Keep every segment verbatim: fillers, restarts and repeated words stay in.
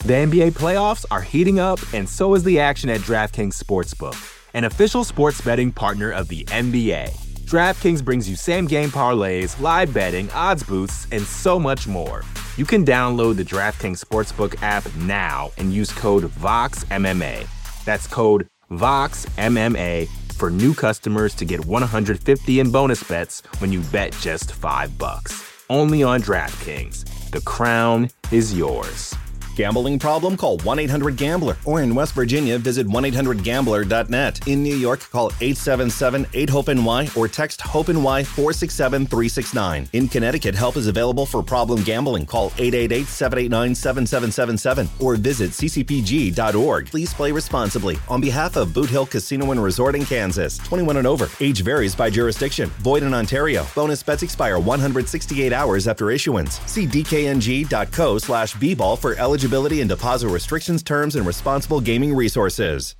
The N B A playoffs are heating up, and so is the action at DraftKings Sportsbook, an official sports betting partner of the N B A. DraftKings brings you same-game parlays, live betting, odds boosts, and so much more. You can download the DraftKings Sportsbook app now and use code VOXMMA. That's code VOXMMA for new customers to get one hundred fifty in bonus bets when you bet just five bucks. Only on DraftKings. The crown is yours. Gambling problem? Call one eight hundred gambler. Or in West Virginia, visit one eight hundred gambler dot net. In New York, call eight seven seven eight hope N Y or text HOPE-NY four six seven three six nine. In Connecticut, help is available for problem gambling. Call eight eight eight seven eight nine seven seven seven seven or visit c c p g dot org. Please play responsibly. On behalf of Boot Hill Casino and Resort in Kansas, twenty-one and over. Age varies by jurisdiction. Void in Ontario. Bonus bets expire one hundred sixty-eight hours after issuance. See d k n g dot co slash b ball for eligibility and deposit restrictions, terms, and responsible gaming resources.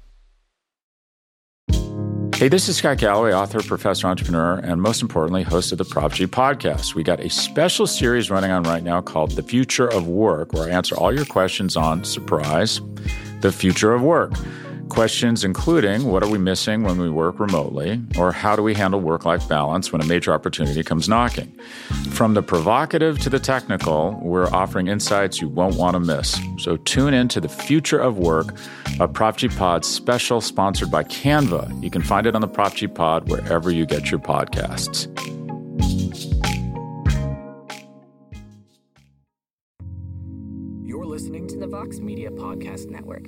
Hey, this is Scott Galloway, author, professor, entrepreneur, and most importantly, host of the Prop G podcast. We got a special series running on right now called The Future of Work, where I answer all your questions on, surprise, the future of work. Questions including, what are we missing when we work remotely? Or how do we handle work-life balance when a major opportunity comes knocking? From the provocative to the technical, we're offering insights you won't want to miss. So tune in to The Future of Work, a Prop G Pod special sponsored by Canva. You can find it on the Prop G Pod wherever you get your podcasts. You're listening to the Vox Media Podcast Network.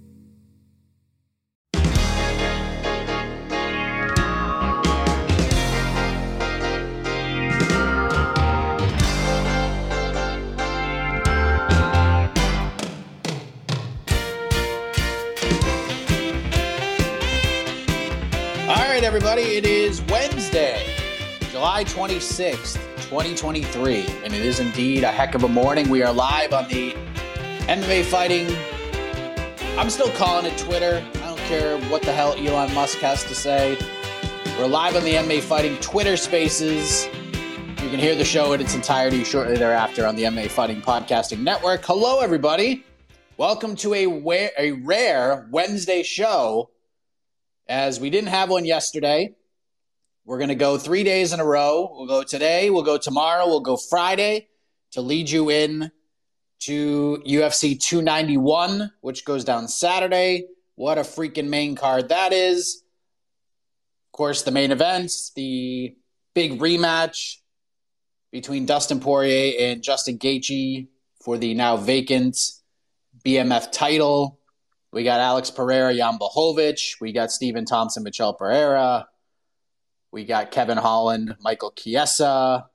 Everybody, it is Wednesday, July twenty-sixth, twenty twenty-three, and it is indeed a heck of a morning. We are live on the M M A Fighting. I'm still calling it Twitter. I don't care what the hell Elon Musk has to say. We're live on the M M A Fighting Twitter Spaces. You can hear the show in its entirety shortly thereafter on the M M A Fighting Podcasting Network. Hello, everybody. Welcome to a, wa- a rare Wednesday show. As we didn't have one yesterday, we're going to go three days in a row. We'll go today, we'll go tomorrow, we'll go Friday to lead you in to U F C two ninety-one, which goes down Saturday. What a freaking main card that is. Of course, the main event, the big rematch between Dustin Poirier and Justin Gaethje for the now vacant B M F title. We got Alex Pereira, Jan Blachowicz. We got Stephen Thompson, Michel Pereira. We got Kevin Holland, Michael Chiesa.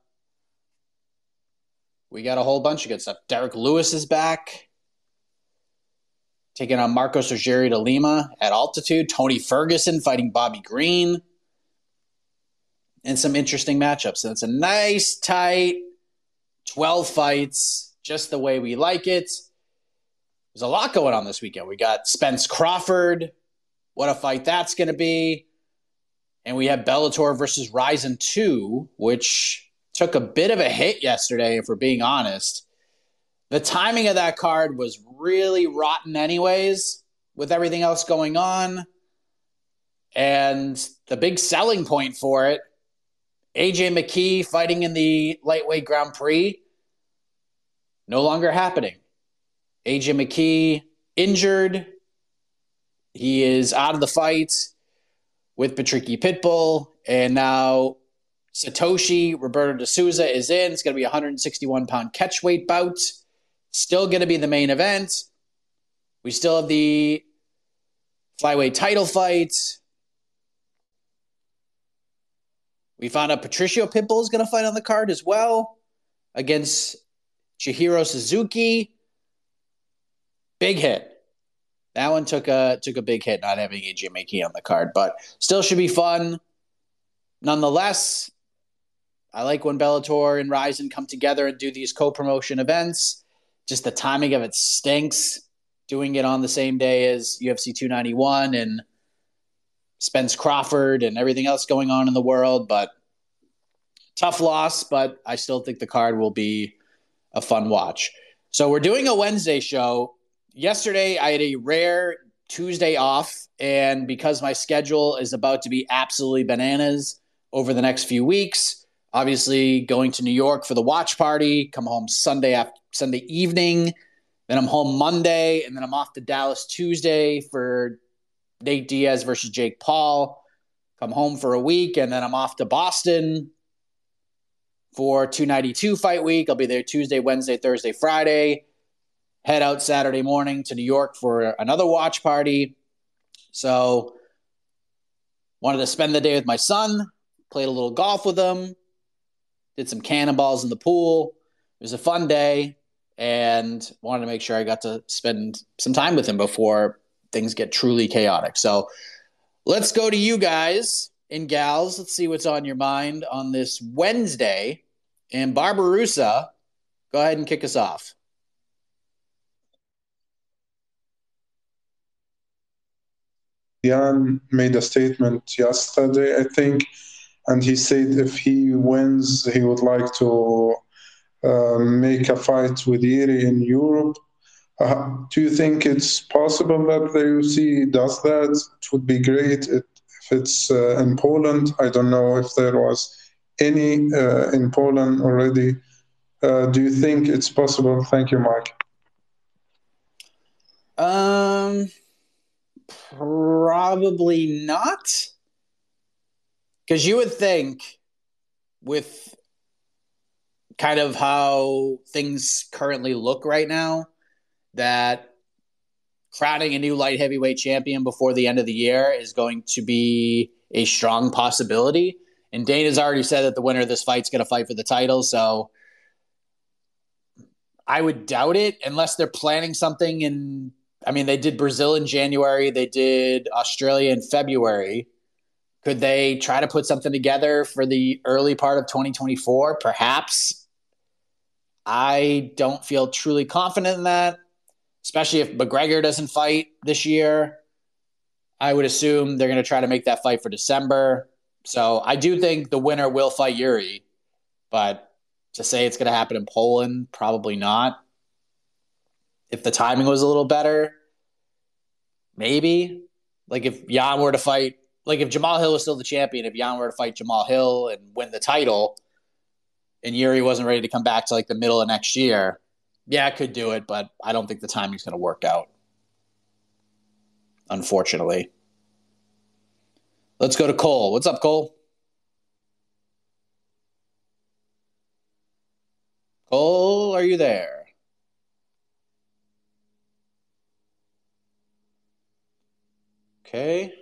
We got a whole bunch of good stuff. Derek Lewis is back, taking on Marcos Rogério de Lima at altitude. Tony Ferguson fighting Bobby Green. And some interesting matchups. And it's a nice, tight twelve fights, just the way we like it. There's a lot going on this weekend. We got Spence Crawford. What a fight that's going to be. And we have Bellator versus Rizin two, which took a bit of a hit yesterday, if we're being honest. The timing of that card was really rotten anyways, with everything else going on. And the big selling point for it, A J McKee fighting in the lightweight Grand Prix, no longer happening. A J McKee injured. He is out of the fight with Patricky Pitbull. And now Satoshi Roberto de Souza is in. It's going to be a one sixty-one pound catchweight bout. Still going to be the main event. We still have the flyweight title fight. We found out Patricio Pitbull is going to fight on the card as well against Chihiro Suzuki. Big hit. That one took a took a big hit not having A J McKee on the card, but still should be fun. Nonetheless, I like when Bellator and Rizin come together and do these co-promotion events. Just the timing of it stinks. Doing it on the same day as U F C two ninety-one and Spence Crawford and everything else going on in the world, but tough loss, but I still think the card will be a fun watch. So we're doing a Wednesday show. yesterday I had a rare Tuesday off, and because my schedule is about to be absolutely bananas over the next few weeks, obviously going to New York for the watch party, come home Sunday after Sunday evening, then I'm home Monday, and then I'm off to Dallas Tuesday for Nate Diaz versus Jake Paul. Come home for a week, and then I'm off to Boston for two ninety-two fight week. I'll be there Tuesday, Wednesday, Thursday, Friday. Head out Saturday morning to New York for another watch party. So wanted to spend the day with my son, played a little golf with him, did some cannonballs in the pool. It was a fun day, and wanted to make sure I got to spend some time with him before things get truly chaotic. So let's go to you guys and gals. Let's see what's on your mind on this Wednesday. And Barbaroussa, go ahead and kick us off. Jan made a statement yesterday, I think, and he said if he wins, he would like to uh, make a fight with Yuri in Europe. Uh, do you think it's possible that the U F C does that? It would be great if it's uh, in Poland. I don't know if there was any uh, in Poland already. Uh, do you think it's possible? Thank you, Mike. Um... Probably not. Because you would think with kind of how things currently look right now that crowning a new light heavyweight champion before the end of the year is going to be a strong possibility. And Dana's already said that the winner of this fight is going to fight for the title. So I would doubt it unless they're planning something in I mean, they did Brazil in January. They did Australia in February. Could they try to put something together for the early part of twenty twenty-four? Perhaps. I don't feel truly confident in that, especially if McGregor doesn't fight this year. I would assume they're going to try to make that fight for December. So I do think the winner will fight Yuri, but to say it's going to happen in Poland, probably not. If the timing was a little better, maybe. Like if Jan were to fight, like if Jamal Hill was still the champion, if Jan were to fight Jamal Hill and win the title, and Yuri wasn't ready to come back to like the middle of next year, yeah, I could do it, but I don't think the timing's going to work out. Unfortunately. Let's go to Cole. What's up, Cole? Cole, are you there? Okay.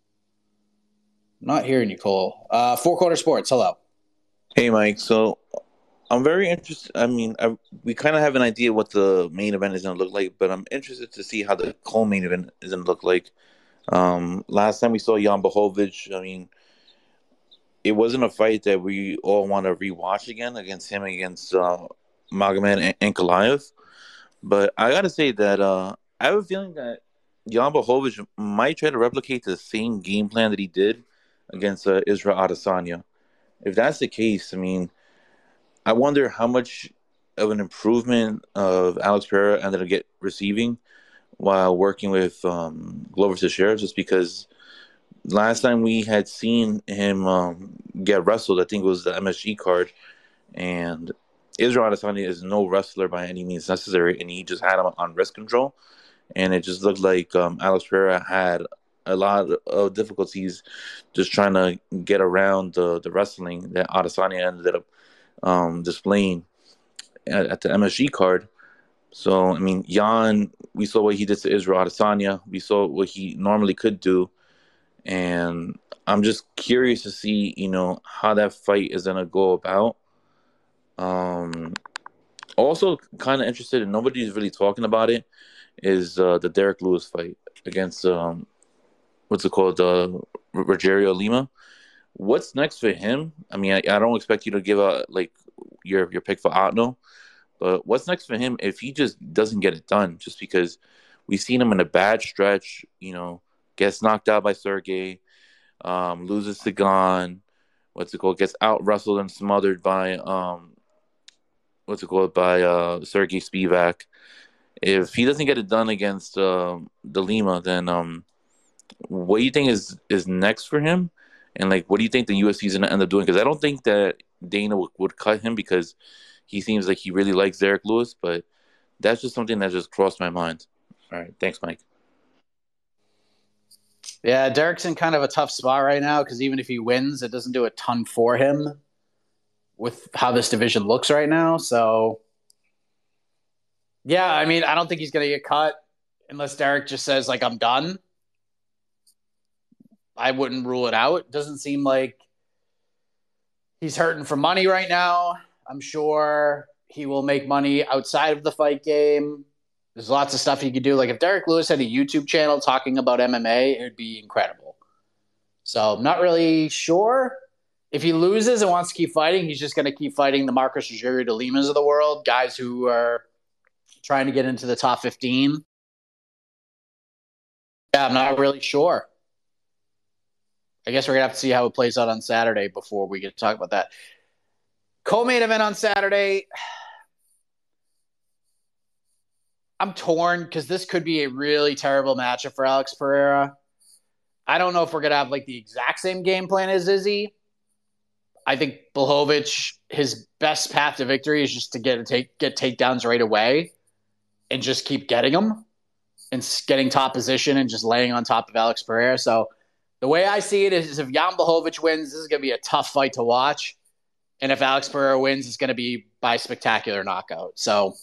I'm not hearing you, Cole. Uh, Four Corner Sports, hello. Hey, Mike. So I'm very interested. I mean, I, we kind of have an idea what the main event is going to look like, but I'm interested to see how the co-main event is going to look like. Um, last time we saw Jan Blachowicz, I mean, it wasn't a fight that we all want to rewatch again against him against uh, Magomed Ankalaev. But I got to say that uh, I have a feeling that Jan Blachowicz might try to replicate the same game plan that he did against uh, Israel Adesanya. If that's the case, I mean, I wonder how much of an improvement of Alex Pereira ended up get receiving while working with um, Glover Teixeira, just because last time we had seen him um, get wrestled, I think it was the M S G card, and Israel Adesanya is no wrestler by any means necessary, and he just had him on wrist control. And it just looked like um, Alex Pereira had a lot of difficulties just trying to get around the, the wrestling that Adesanya ended up um, displaying at, at the M S G card. So, I mean, Jan, we saw what he did to Israel Adesanya. We saw what he normally could do. And I'm just curious to see, you know, how that fight is going to go about. Um, also kind of interested, and nobody's really talking about it, is uh, the Derek Lewis fight against, um, what's it called, uh, Rogerio Lima. What's next for him? I mean, I, I don't expect you to give out, like, your your pick for Otno, but what's next for him if he just doesn't get it done? Just because we've seen him in a bad stretch, you know, gets knocked out by Sergey, um, loses to Gon, what's it called, gets out-wrestled and smothered by, um, what's it called, by uh, Sergey Spivak. if he doesn't get it done against uh, De Lima, then um, what do you think is, is next for him? And, like, what do you think the U F C is going to end up doing? Because I don't think that Dana would, would cut him because he seems like he really likes Derek Lewis, but that's just something that just crossed my mind. All right. Thanks, Mike. Yeah, Derek's in kind of a tough spot right now because even if he wins, it doesn't do a ton for him with how this division looks right now. So, yeah, I mean, I don't think he's going to get cut unless Derek just says, like, I'm done. I wouldn't rule it out. It doesn't seem like he's hurting for money right now. I'm sure he will make money outside of the fight game. There's lots of stuff he could do. Like if Derek Lewis had a YouTube channel talking about M M A, it would be incredible. So I'm not really sure. If he loses and wants to keep fighting, he's just going to keep fighting the Marcus Rogerio de Limas of the world, guys who are trying to get into the top fifteen. Yeah, I'm not really sure. I guess we're going to have to see how it plays out on Saturday before we get to talk about that. Co-main event on Saturday. I'm torn because this could be a really terrible matchup for Alex Pereira. I don't know if we're going to have like the exact same game plan as Izzy. I think Blachowicz, his best path to victory is just to get a take, get takedowns right away and just keep getting them and getting top position and just laying on top of Alex Pereira. So the way I see it is if Jan Blachowicz wins, this is going to be a tough fight to watch. And if Alex Pereira wins, it's going to be by spectacular knockout. So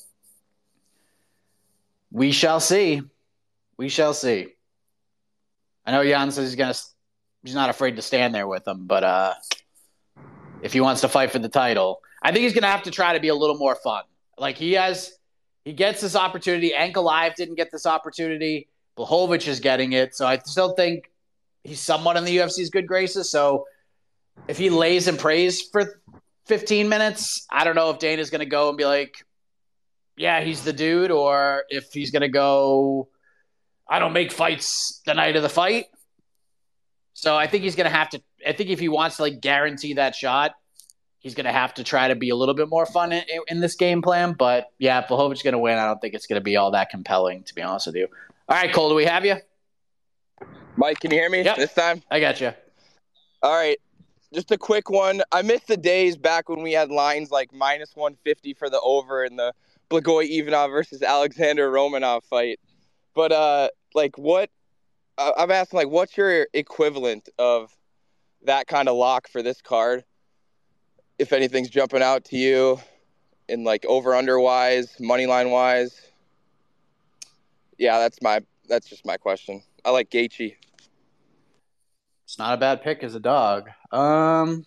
we shall see. We shall see. I know Jan says he's going to, he's not afraid to stand there with him, but uh, if he wants to fight for the title, I think he's going to have to try to be a little more fun. Like he has, he gets this opportunity. Ankalaev didn't get this opportunity. Blachowicz is getting it. So I still think he's somewhat in the U F C's good graces. So if he lays and prays for fifteen minutes, I don't know if Dana's going to go and be like, yeah, he's the dude, or if he's going to go, I don't make fights the night of the fight. So I think he's going to have to, I think if he wants to like guarantee that shot, he's going to have to try to be a little bit more fun in, in this game plan. But yeah, if Blachowicz is going to win, I don't think it's going to be all that compelling, to be honest with you. All right, Cole, do we have you? Mike, can you hear me yep. this time? I got you. All right. Just a quick one. I missed the days back when we had lines like minus one fifty for the over in the Blagoy Ivanov versus Alexander Romanov fight. But, uh, like, what – I'm asking, like, what's your equivalent of that kind of lock for this card? If anything's jumping out to you in, like, over-under-wise, money-line-wise? Yeah, that's my – that's just my question. I like Gaethje. It's not a bad pick as a dog. Um,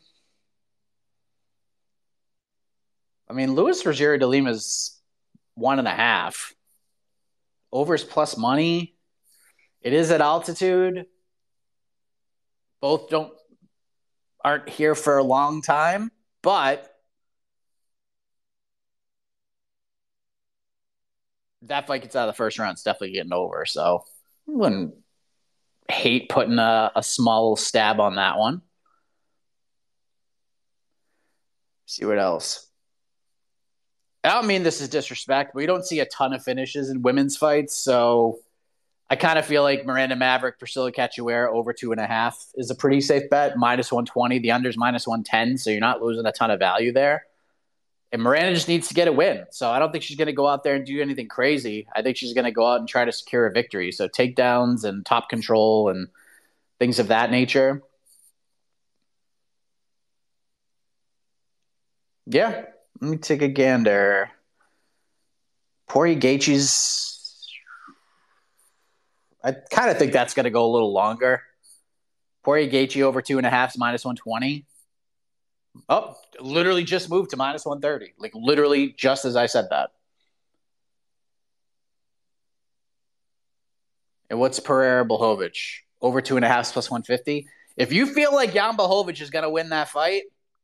I mean, Luis Rogerio de Lima's one and a half. Overs plus money. It is at altitude. Both don't aren't here for a long time, but that fight gets out of the first round. It's definitely getting over. So I wouldn't hate putting a, a small stab on that one. See what else. I don't mean this is disrespect, but we don't see a ton of finishes in women's fights, so I kind of feel like Miranda Maverick, Priscilla Cachoeira over two and a half is a pretty safe bet. Minus one twenty, the under's minus one ten, so you're not losing a ton of value there. And Miranda just needs to get a win, so I don't think she's going to go out there and do anything crazy. I think she's going to go out and try to secure a victory, so takedowns and top control and things of that nature. Yeah, let me take a gander. Poirier Gaethje's, I kind of think that's going to go a little longer. Poirier Gaethje over two and a half is minus one twenty. Oh, literally just moved to minus one thirty. Like literally just as I said that. And what's Pereira Blachowicz? Over two and a half plus one fifty. If you feel like Jan Blachowicz is going to win that fight,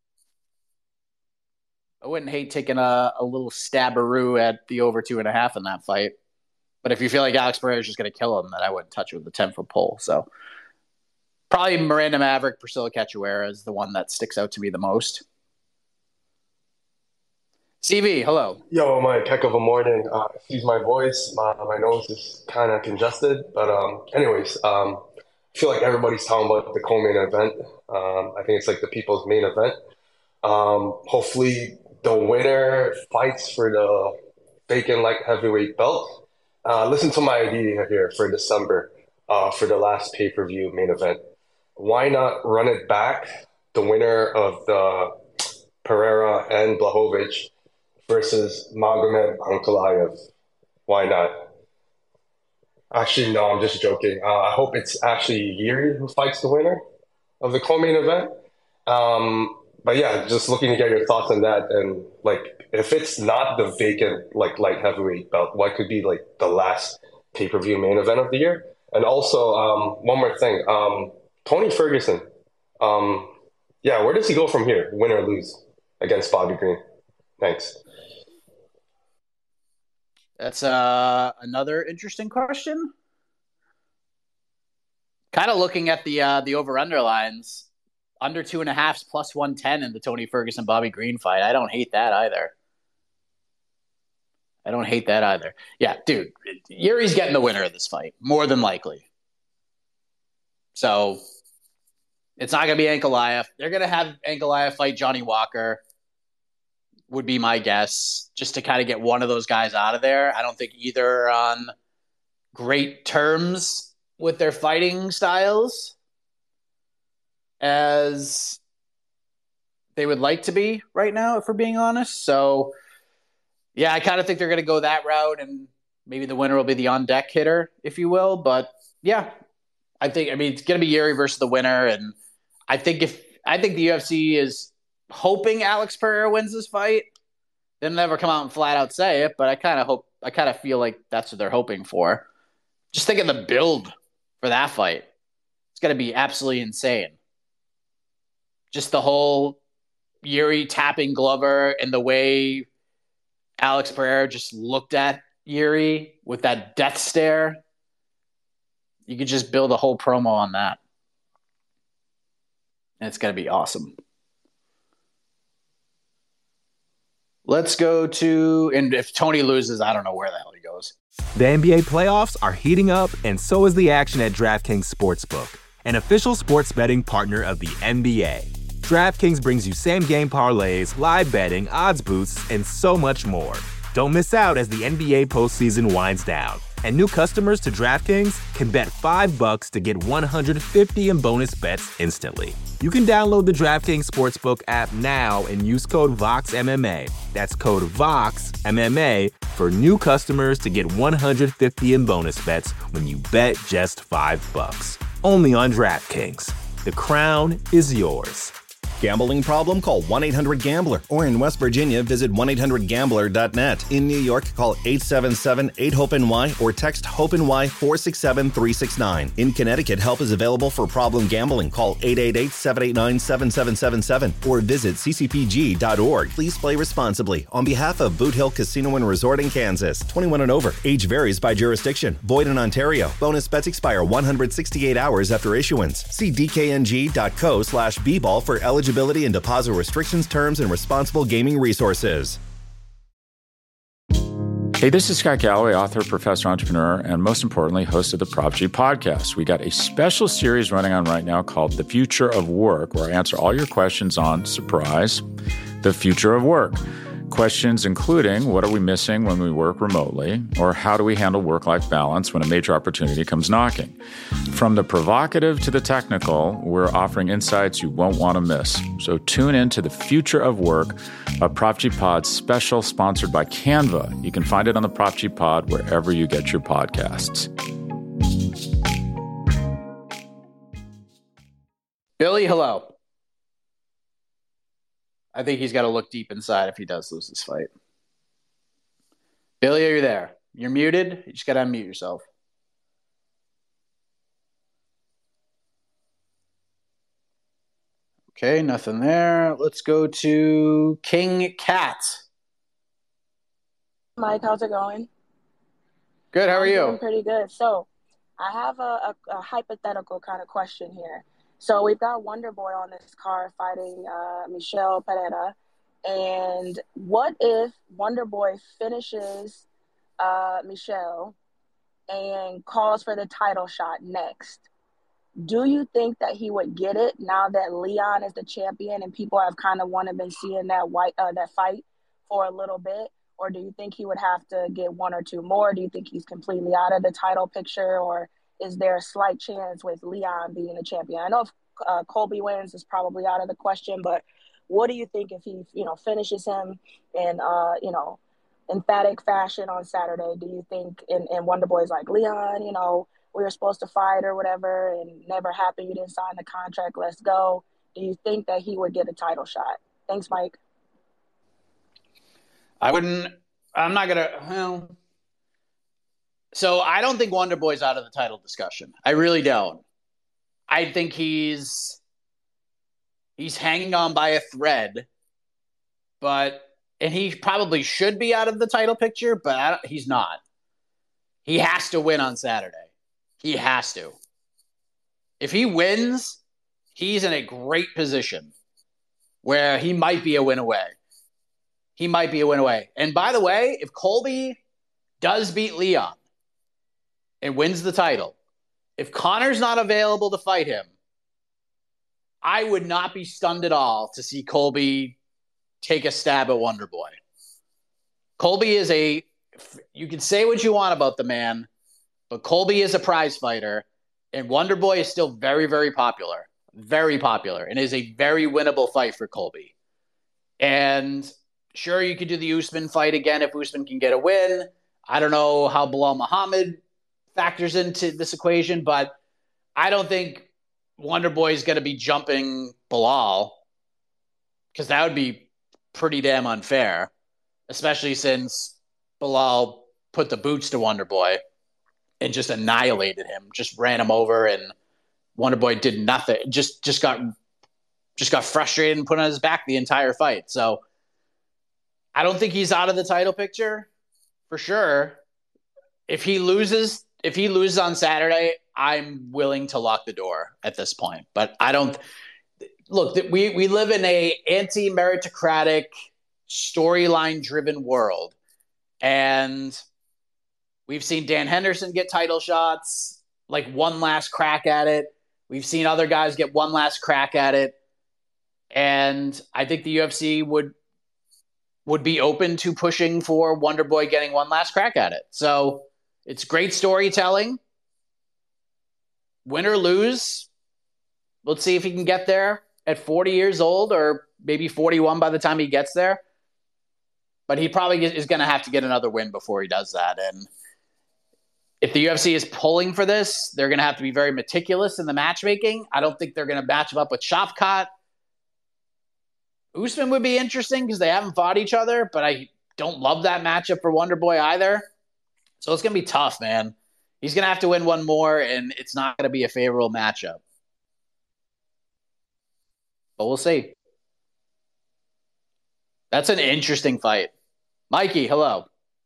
I wouldn't hate taking a, a little stabberoo at the over two and a half in that fight. But if you feel like Alex Pereira is just going to kill him, then I wouldn't touch it with a ten-foot pole. So probably Miranda Maverick, Priscilla Cachoeira is the one that sticks out to me the most. C V, hello. Yo, Mike, heck of a morning. Uh, excuse my voice. My, my nose is kind of congested. But um, anyways, um, I feel like everybody's talking about the co-main event. Um, I think it's like the people's main event. Um, hopefully the winner fights for the vacant light heavyweight belt. Uh, listen to my idea here for December uh, for the last pay-per-view main event. Why not run it back? The winner of the Pereira and Blachowicz versus Magomed Ankalaev. Why not? Actually, no, I'm just joking. Uh, I hope it's actually Yuri who fights the winner of the co-main event. Um, but yeah, just looking to get your thoughts on that. And like, if it's not the vacant like light heavyweight belt, what could be like the last pay-per-view main event of the year? And also, um, one more thing, um, Tony Ferguson. Um, yeah, where does he go from here, win or lose against Bobby Green? Thanks. That's uh, another interesting question. Kind of looking at the uh, the over-under lines, under two and a half plus one ten in the Tony Ferguson Bobby Green fight. I don't hate that either. I don't hate that either. Yeah, dude, Yuri's getting the winner of this fight, more than likely. So it's not going to be Ankalaev. They're going to have Ankalaev fight Johnny Walker, would be my guess, just to kind of get one of those guys out of there. I don't think either are on great terms with their fighting styles as they would like to be right now, if we're being honest. So, yeah, I kind of think they're going to go that route, and maybe the winner will be the on-deck hitter, if you will. But, yeah, I think, I mean, it's going to be Yuri versus the winner, and I think if, I think the U F C is hoping Alex Pereira wins this fight. They'll never come out and flat out say it, but I kind of hope, I kind of feel like that's what they're hoping for. Just think of the build for that fight. It's going to be absolutely insane. Just the whole Yuri tapping Glover and the way Alex Pereira just looked at Yuri with that death stare. You could just build a whole promo on that. And it's going to be awesome. Let's go to, and if Tony loses, I don't know where the hell he goes. The N B A playoffs are heating up, and so is the action at DraftKings Sportsbook, an official sports betting partner of the N B A. DraftKings brings you same-game parlays, live betting, odds boosts, and so much more. Don't miss out as the N B A postseason winds down. And new customers to DraftKings can bet five bucks to get one hundred fifty in bonus bets instantly. You can download the DraftKings Sportsbook app now and use code VOXMMA. That's code VOXMMA for new customers to get one hundred fifty in bonus bets when you bet just five bucks. Only on DraftKings. The crown is yours. Gambling problem? Call one eight hundred gambler. Or in West Virginia, visit one eight hundred gambler dot net. In New York, call eight seven seven eight hope N Y or text HOPE-NY four six seven three six nine. In Connecticut, help is available for problem gambling. Call eight eight eight seven eight nine seven seven seven seven or visit c c p g dot org. Please play responsibly. On behalf of Boot Hill Casino and Resort in Kansas, twenty-one and over. Age varies by jurisdiction. Void in Ontario. Bonus bets expire one hundred sixty-eight hours after issuance. See d k n g dot co slash b ball for eligibility and deposit restrictions, terms, and responsible gaming resources. Hey, this is Scott Galloway, author, professor, entrepreneur, and most importantly, host of the Prop G podcast. We got a special series running on right now called The Future of Work, where I answer all your questions on, surprise, the future of work. Questions including, what are we missing when we work remotely? Or how do we handle work-life balance when a major opportunity comes knocking? From the provocative to the technical, we're offering insights you won't want to miss. So tune in to The Future of Work, a Prop G Pod special sponsored by Canva. You can find it on the Prop G Pod wherever you get your podcasts. Billy, hello. I think he's got to look deep inside if he does lose this fight. Billy, are you there? You're muted. You just got to unmute yourself. Okay, nothing there. Let's go to King Cat. Mike, how's it going? Good, how are I'm you? doing pretty good. So I have a, a, a hypothetical kind of question here. So we've got Wonder Boy on this card fighting uh, Michel Pereira. And what if Wonder Boy finishes uh, Michelle and calls for the title shot next? Do you think that he would get it now that Leon is the champion and people have kind of wanted been seeing that white uh, that fight for a little bit? Or do you think he would have to get one or two more? Do you think he's completely out of the title picture? Or is there a slight chance with Leon being the champion? I know if uh, Colby wins, is probably out of the question, but what do you think if he, you know, finishes him in, uh, you know, emphatic fashion on Saturday? Do you think, and, and Wonder Boy's like, Leon, you know, we were supposed to fight or whatever and never happened. You didn't sign the contract. Let's go. Do you think that he would get a title shot? Thanks, Mike. I wouldn't, I'm not going to, well, so I don't think Wonder Boy's out of the title discussion. I really don't. I think he's, he's hanging on by a thread, but, and he probably should be out of the title picture, but I don't, he's not. He has to win on Saturday. He has to. If he wins, he's in a great position where he might be a win away. He might be a win away. And by the way, if Colby does beat Leon and wins the title, if Conor's not available to fight him, I would not be stunned at all to see Colby take a stab at Wonder Boy. Colby is a, you can say what you want about the man, but Colby is a prize fighter, and Wonder Boy is still very, very popular. Very popular, and is a very winnable fight for Colby. And sure, you could do the Usman fight again if Usman can get a win. I don't know how Bilal Muhammad factors into this equation, but I don't think Wonder Boy is going to be jumping Bilal, because that would be pretty damn unfair, especially since Bilal put the boots to Wonder Boy and just annihilated him, just ran him over, and Wonder Boy did nothing. Just just got just got frustrated and put on his back the entire fight. So I don't think he's out of the title picture for sure. If he loses, if he loses on Saturday, I'm willing to lock the door at this point. But I don't look. We we live in a anti-meritocratic, storyline-driven world, and we've seen Dan Henderson get title shots, like one last crack at it. We've seen other guys get one last crack at it. And I think the U F C would would be open to pushing for Wonder Boy getting one last crack at it. So it's great storytelling. Win or lose, let's see if he can get there at forty years old, or maybe forty-one by the time he gets there. But he probably is going to have to get another win before he does that. And if the U F C is pulling for this, they're going to have to be very meticulous in the matchmaking. I don't think they're going to match him up with Shavkat. Usman would be interesting because they haven't fought each other, but I don't love that matchup for Wonder Boy either. So it's going to be tough, man. He's going to have to win one more, and it's not going to be a favorable matchup. But we'll see. That's an interesting fight. Mikey, hello.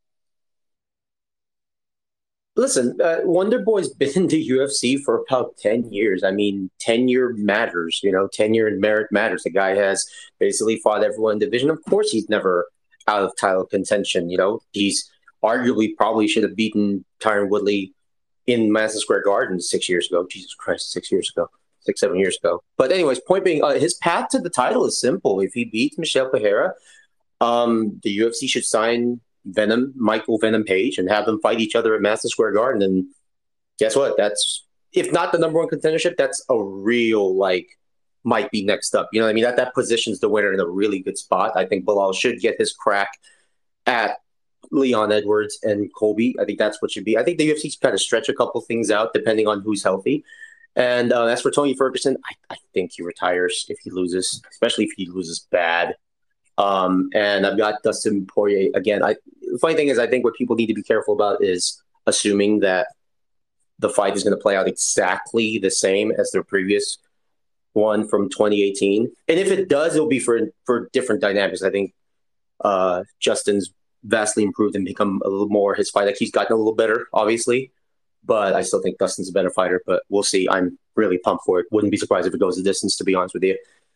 Listen, uh, Wonder Boy's been in the U F C for about ten years. I mean, tenure matters, you know, tenure and merit matters. The guy has basically fought everyone in division. Of course, he's never out of title contention, you know. He's arguably probably should have beaten Tyron Woodley in Madison Square Garden six years ago. Jesus Christ, six years ago, six, seven years ago. But anyways, point being, uh, his path to the title is simple. If he beats Michel Pereira, um, the U F C should sign Venom, Michael Venom Page, and have them fight each other at Madison Square Garden. And guess what? That's, if not the number one contendership, that's a real, like, might be next up. You know what I mean? That that positions the winner in a really good spot. I think Bilal should get his crack at Leon Edwards and Colby. I think that's what should be. I think the U F C's kind of stretch a couple things out depending on who's healthy. And uh, as for Tony Ferguson, I, I think he retires if he loses, especially if he loses bad. Um, and I've got Dustin Poirier again. I, the funny thing is, I think what people need to be careful about is assuming that the fight is going to play out exactly the same as their previous one from twenty eighteen. And if it does, it'll be for for different dynamics. I think uh, Justin's vastly improved and become a little more his fight. Like, he's gotten a little better, obviously, but I still think Dustin's a better fighter. But we'll see. I'm really pumped for it. Wouldn't be surprised if it goes the distance, to be honest with you.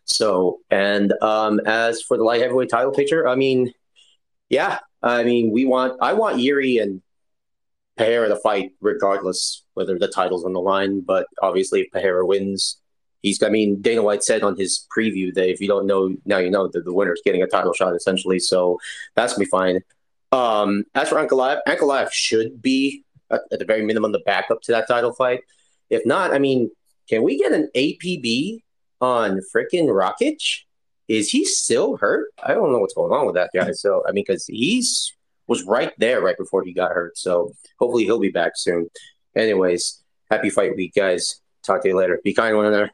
So, and um, as for the light heavyweight title picture, I mean, yeah, I mean, we want, I want Yuri and Pereira to fight regardless whether the title's on the line. But obviously, if Pereira wins, he's, I mean, Dana White said on his preview that if you don't know, now you know that the winner's getting a title shot essentially. So that's going to be fine. Um, as for Ankalaev, Ankalaev should be at, at the very minimum the backup to that title fight. If not, I mean, can we get an A P B on freaking Rakic? Is he still hurt? I don't know what's going on with that guy. So, I mean, because he's was right there right before he got hurt. So hopefully he'll be back soon. Anyways, happy fight week, guys. Talk to you later. Be kind to one another.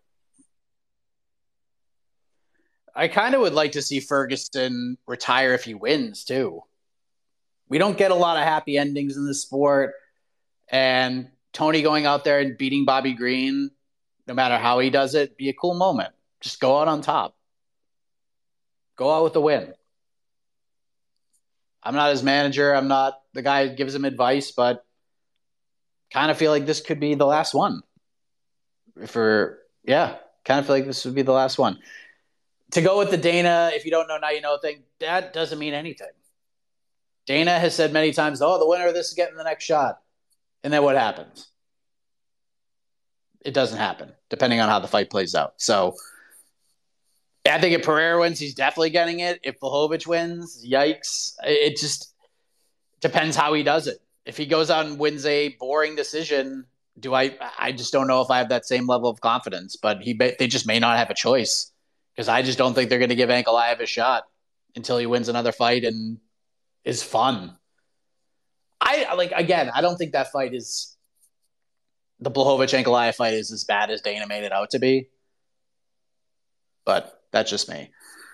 I kind of would like to see Ferguson retire if he wins, too. We don't get a lot of happy endings in this sport. And Tony going out there and beating Bobby Green, no matter how he does it, be a cool moment. Just go out on top. Go out with a win. I'm not his manager. I'm not the guy who gives him advice, but kind of feel like this could be the last one. For yeah, kind of feel like this would be the last one. To go with the Dana, if you don't know, now you know thing, that doesn't mean anything. Dana has said many times, oh, the winner of this is getting the next shot. And then what happens? It doesn't happen, depending on how the fight plays out. So I think if Pereira wins, he's definitely getting it. If Blachowicz wins, yikes. It just depends how he does it. If he goes out and wins a boring decision, do I I just don't know if I have that same level of confidence. But he they just may not have a choice, because I just don't think they're going to give Ankalaev a shot until he wins another fight and is fun. I like again, I don't think that fight is the Blachowicz-Ankalaev fight is as bad as Dana made it out to be. But that's just me.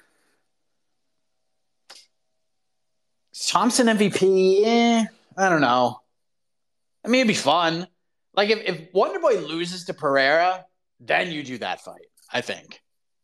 Thompson M V P, eh, I don't know. I mean, it'd be fun. Like, if, if Wonderboy loses to Pereira, then you do that fight, I think.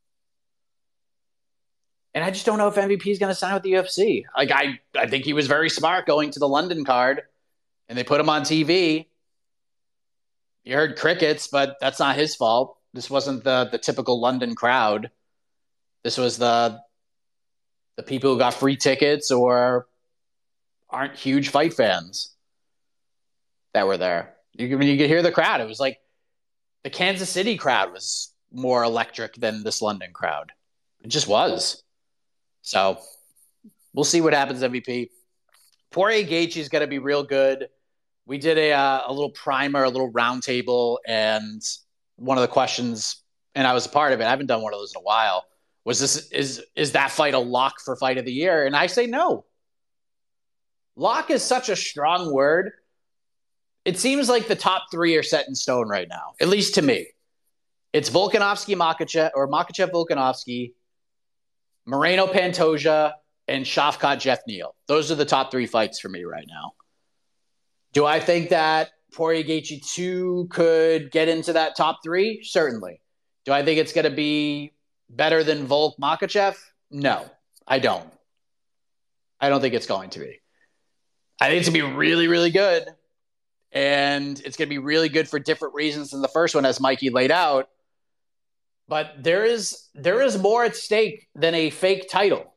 And I just don't know if M V P is going to sign with the U F C. Like, I, I think he was very smart going to the London card, and they put him on T V. You heard crickets, but that's not his fault. This wasn't the the typical London crowd. This was the the people who got free tickets or aren't huge fight fans that were there. You, when you could hear the crowd, it was like the Kansas City crowd was more electric than this London crowd. It just was. So we'll see what happens, M V P. Poirier Gaethje is going to be real good. We did a uh, a little primer, a little roundtable, and one of the questions, and I was a part of it. I haven't done one of those in a while. Was this is is that fight a lock for fight of the year? And I say no. Lock is such a strong word. It seems like the top three are set in stone right now, at least to me. It's Volkanovski, Makhachev, or Makhachev, Volkanovski, Moreno, Pantoja, and Shavkat, Jeff Neal. Those are the top three fights for me right now. Do I think that Poirier Gaethje two could get into that top three? Certainly. Do I think it's going to be better than Volk Makhachev? No, I don't. I don't think it's going to be. I think it's going to be really, really good. And it's going to be really good for different reasons than the first one, as Mikey laid out. But there is there is more at stake than a fake title.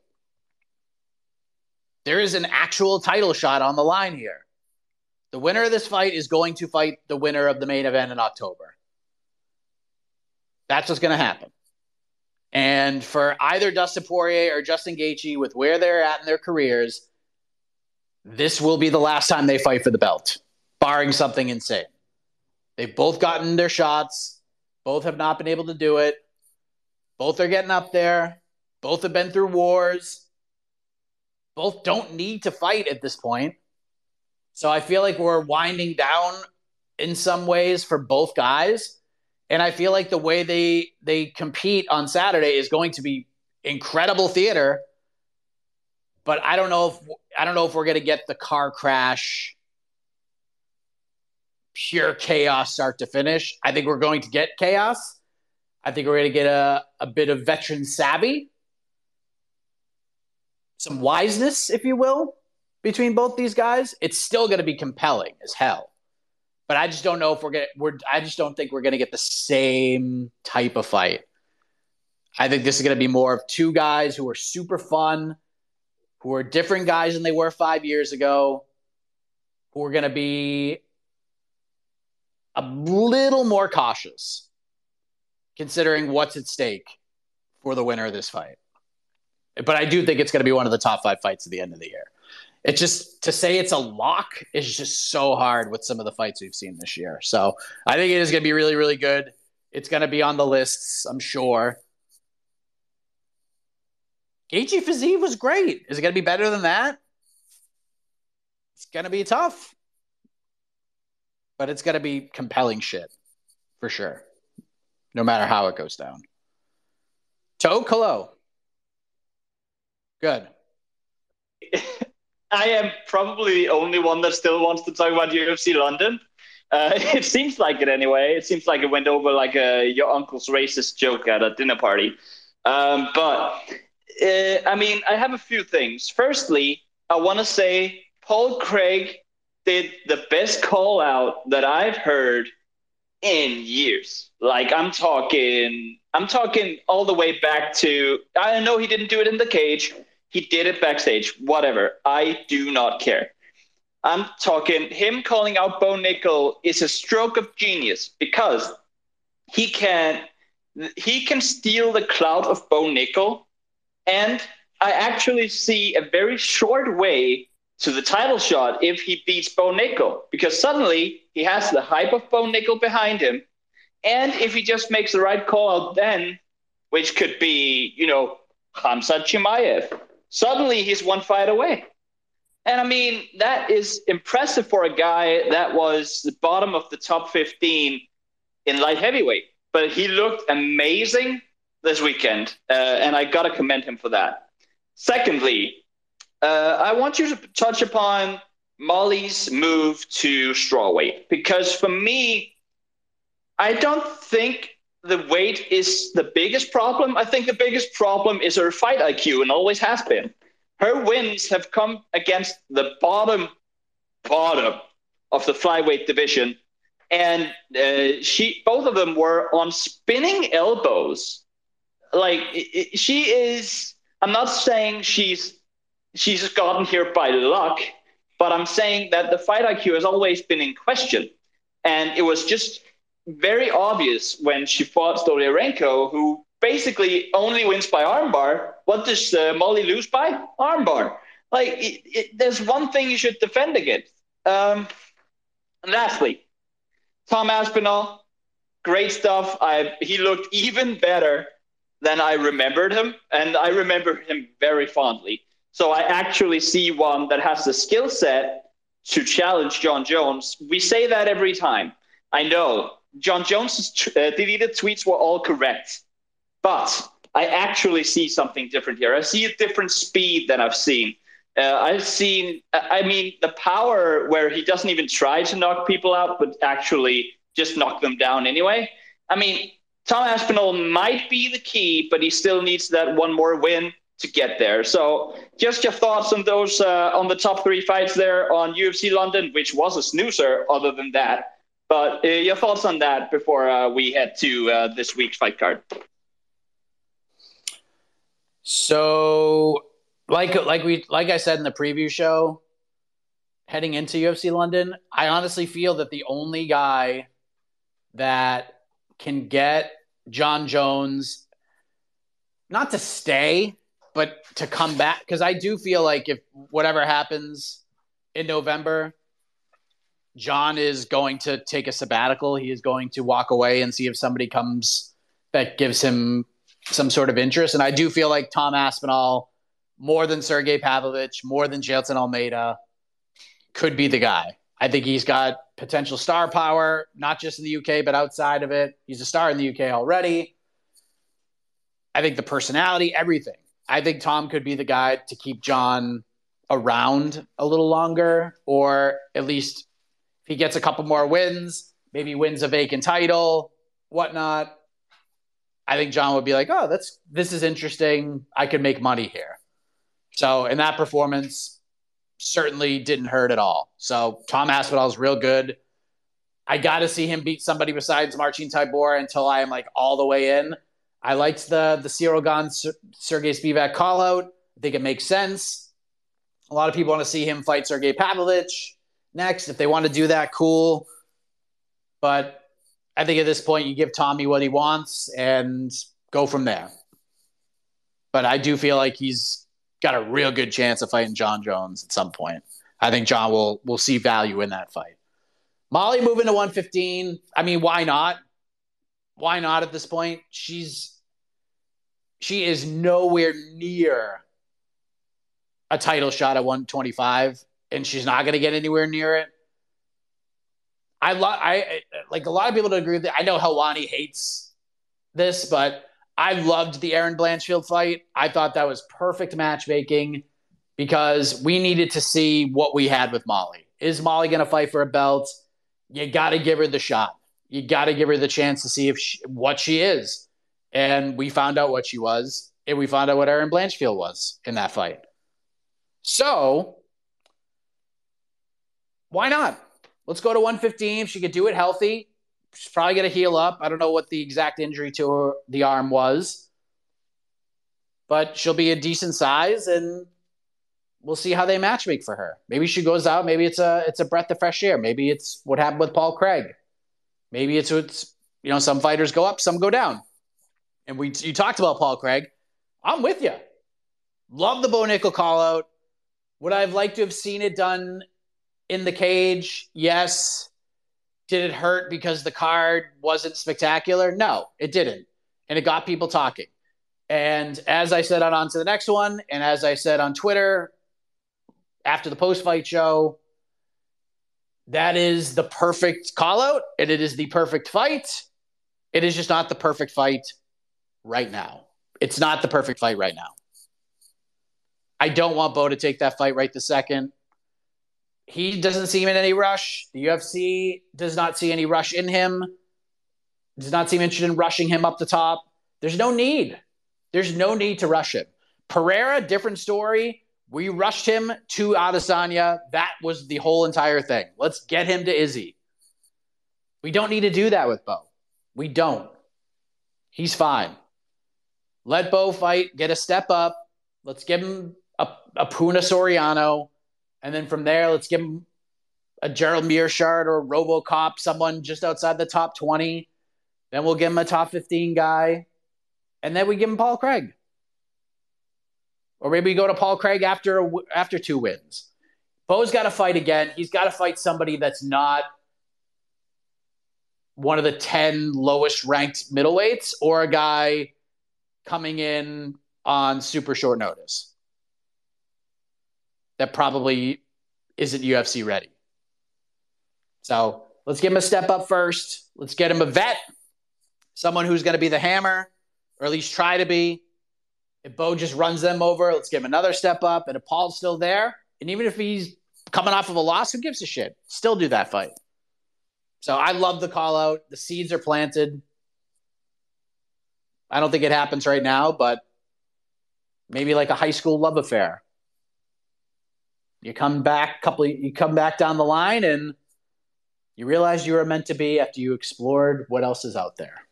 There is an actual title shot on the line here. The winner of this fight is going to fight the winner of the main event in October. That's what's going to happen. And for either Dustin Poirier or Justin Gaethje, with where they're at in their careers, this will be the last time they fight for the belt, barring something insane. They've both gotten their shots. Both have not been able to do it. Both are getting up there. Both have been through wars. Both don't need to fight at this point. So I feel like we're winding down in some ways for both guys. And I feel like the way they they compete on Saturday is going to be incredible theater. But I don't know if I don't know if we're going to get the car crash, pure chaos start to finish. I think we're going to get chaos. I think we're going to get a, a bit of veteran savvy, some wiseness, if you will, between both these guys. It's still going to be compelling as hell. But I just don't know if we're going to, we're, I just don't think we're going to get the same type of fight. I think this is going to be more of two guys who are super fun, who are different guys than they were five years ago, who are going to be a little more cautious considering what's at stake for the winner of this fight. But I do think it's going to be one of the top five fights at the end of the year. It's just, to say it's a lock is just so hard with some of the fights we've seen this year. So I think it is going to be really, really good. It's going to be on the lists, I'm sure. Gaethje Fiziev was great. Is it going to be better than that? It's going to be tough. But it's going to be compelling shit, for sure. No matter how it goes down. Toe Kalo. Good. I am probably the only one that still wants to talk about U F C London. Uh, it seems like it anyway. It seems like it went over like a your uncle's racist joke at a dinner party. Um, but, uh, I mean, I have a few things. Firstly, I want to say Paul Craig did the best call out that I've heard in years. Like I'm talking, I'm talking all the way back to, I know he didn't do it in the cage. He did it backstage, whatever. I do not care. I'm talking him calling out Bo Nickel is a stroke of genius because he can, he can steal the clout of Bo Nickel. And I actually see a very short way to the title shot if he beats Bo Nickel, because suddenly he has the hype of Bo Nickel behind him. And if he just makes the right call out then, which could be, you know, Khamzat Chimaev, suddenly he's one fight away. And I mean, that is impressive for a guy that was the bottom of the top fifteen in light heavyweight. But he looked amazing this weekend, uh, and I got to commend him for that. Secondly, Uh, I want you to touch upon Molly's move to strawweight, because for me, I don't think the weight is the biggest problem. I think the biggest problem is her fight I Q, and always has been. Her wins have come against the bottom, bottom of the flyweight division, and uh, she, both of them were on spinning elbows. Like it, it, she is. I'm not saying she's. She's gotten here by luck, but I'm saying that the fight I Q has always been in question. And it was just very obvious when she fought Stoliarenko, who basically only wins by armbar. What does uh, Molly lose by? Armbar. Like, it, it, there's one thing you should defend against. Um, and lastly, Tom Aspinall, great stuff. I, he looked even better than I remembered him, and I remember him very fondly. So I actually see one that has the skill set to challenge John Jones. We say that every time. I know John Jones's uh, deleted tweets were all correct, but I actually see something different here. I see a different speed than I've seen. Uh, I've seen, I mean, the power where he doesn't even try to knock people out, but actually just knock them down anyway. I mean, Tom Aspinall might be the key, but he still needs that one more win to get there. So just your thoughts on those, uh, on the top three fights there on U F C London, which was a snoozer other than that. But uh, your thoughts on that before uh, we head to uh, this week's fight card. So like, like we, like I said in the preview show, heading into U F C London, I honestly feel that the only guy that can get John Jones, not to stay, but to come back, because I do feel like if whatever happens in November, John is going to take a sabbatical. He is going to walk away and see if somebody comes that gives him some sort of interest. And I do feel like Tom Aspinall, more than Sergey Pavlovich, more than Jailton Almeida, could be the guy. I think he's got potential star power, not just in the U K, but outside of it. He's a star in the U K already. I think the personality, everything. I think Tom could be the guy to keep John around a little longer, or at least if he gets a couple more wins, maybe wins a vacant title, whatnot. I think John would be like, oh, that's this is interesting. I could make money here. So, and that performance certainly didn't hurt at all. So Tom Aspinall is real good. I got to see him beat somebody besides Marcin Tybura until I am like all the way in. I liked the the Cyril Gane Sergey Spivak call out. I think it makes sense. A lot of people want to see him fight Sergey Pavlovich next. If they want to do that, cool. But I think at this point you give Tommy what he wants and go from there. But I do feel like he's got a real good chance of fighting John Jones at some point. I think John will will see value in that fight. Molly moving to one fifteen. I mean, why not? Why not at this point? She's she is nowhere near a title shot at one twenty-five, and she's not going to get anywhere near it. I lo- I like a lot of people don't agree with it. I know Helwani hates this, but I loved the Erin Blanchfield fight. I thought that was perfect matchmaking because we needed to see what we had with Molly. Is Molly going to fight for a belt? You got to give her the shot. You got to give her the chance to see if she, what she is. And we found out what she was, and we found out what Erin Blanchfield was in that fight. So, why not? Let's go to one fifteen. She could do it healthy. She's probably going to heal up. I don't know what the exact injury to her, the arm was. But she'll be a decent size, and we'll see how they matchmake for her. Maybe she goes out. Maybe it's a it's a breath of fresh air. Maybe it's what happened with Paul Craig. Maybe it's, it's you know, some fighters go up, some go down. And we you talked about Paul Craig. I'm with you. Love the Bo Nickel call-out. Would I have liked to have seen it done in the cage? Yes. Did it hurt because the card wasn't spectacular? No, it didn't. And it got people talking. And as I said on On to the Next One, and as I said on Twitter after the post-fight show, that is the perfect call-out, and it is the perfect fight. It is just not the perfect fight right now. It's not the perfect fight right now. I don't want Bo to take that fight right this second. He doesn't seem in any rush. The U F C does not see any rush in him. Does not seem interested in rushing him up the top. There's no need. There's no need to rush him. Pereira, different story. We rushed him to Adesanya. That was the whole entire thing. Let's get him to Izzy. We don't need to do that with Bo. We don't. He's fine. Let Bo fight. Get a step up. Let's give him a, a Puna Soriano. And then from there, let's give him a Gerald Mearshart or RoboCop, someone just outside the top twenty. Then we'll give him a top fifteen guy. And then we give him Paul Craig. Or maybe we go to Paul Craig after after two wins. Bo's got to fight again. He's got to fight somebody that's not one of the ten lowest ranked middleweights or a guy coming in on super short notice that probably isn't U F C ready. So let's give him a step up first. Let's get him a vet, someone who's going to be the hammer, or at least try to be. If Bo just runs them over, let's give him another step up. And if Paul's still there, and even if he's coming off of a loss, who gives a shit? Still do that fight. So I love the call out. The seeds are planted. I don't think it happens right now, but maybe like a high school love affair. You come back couple you come back down the line and you realize you were meant to be after you explored what else is out there.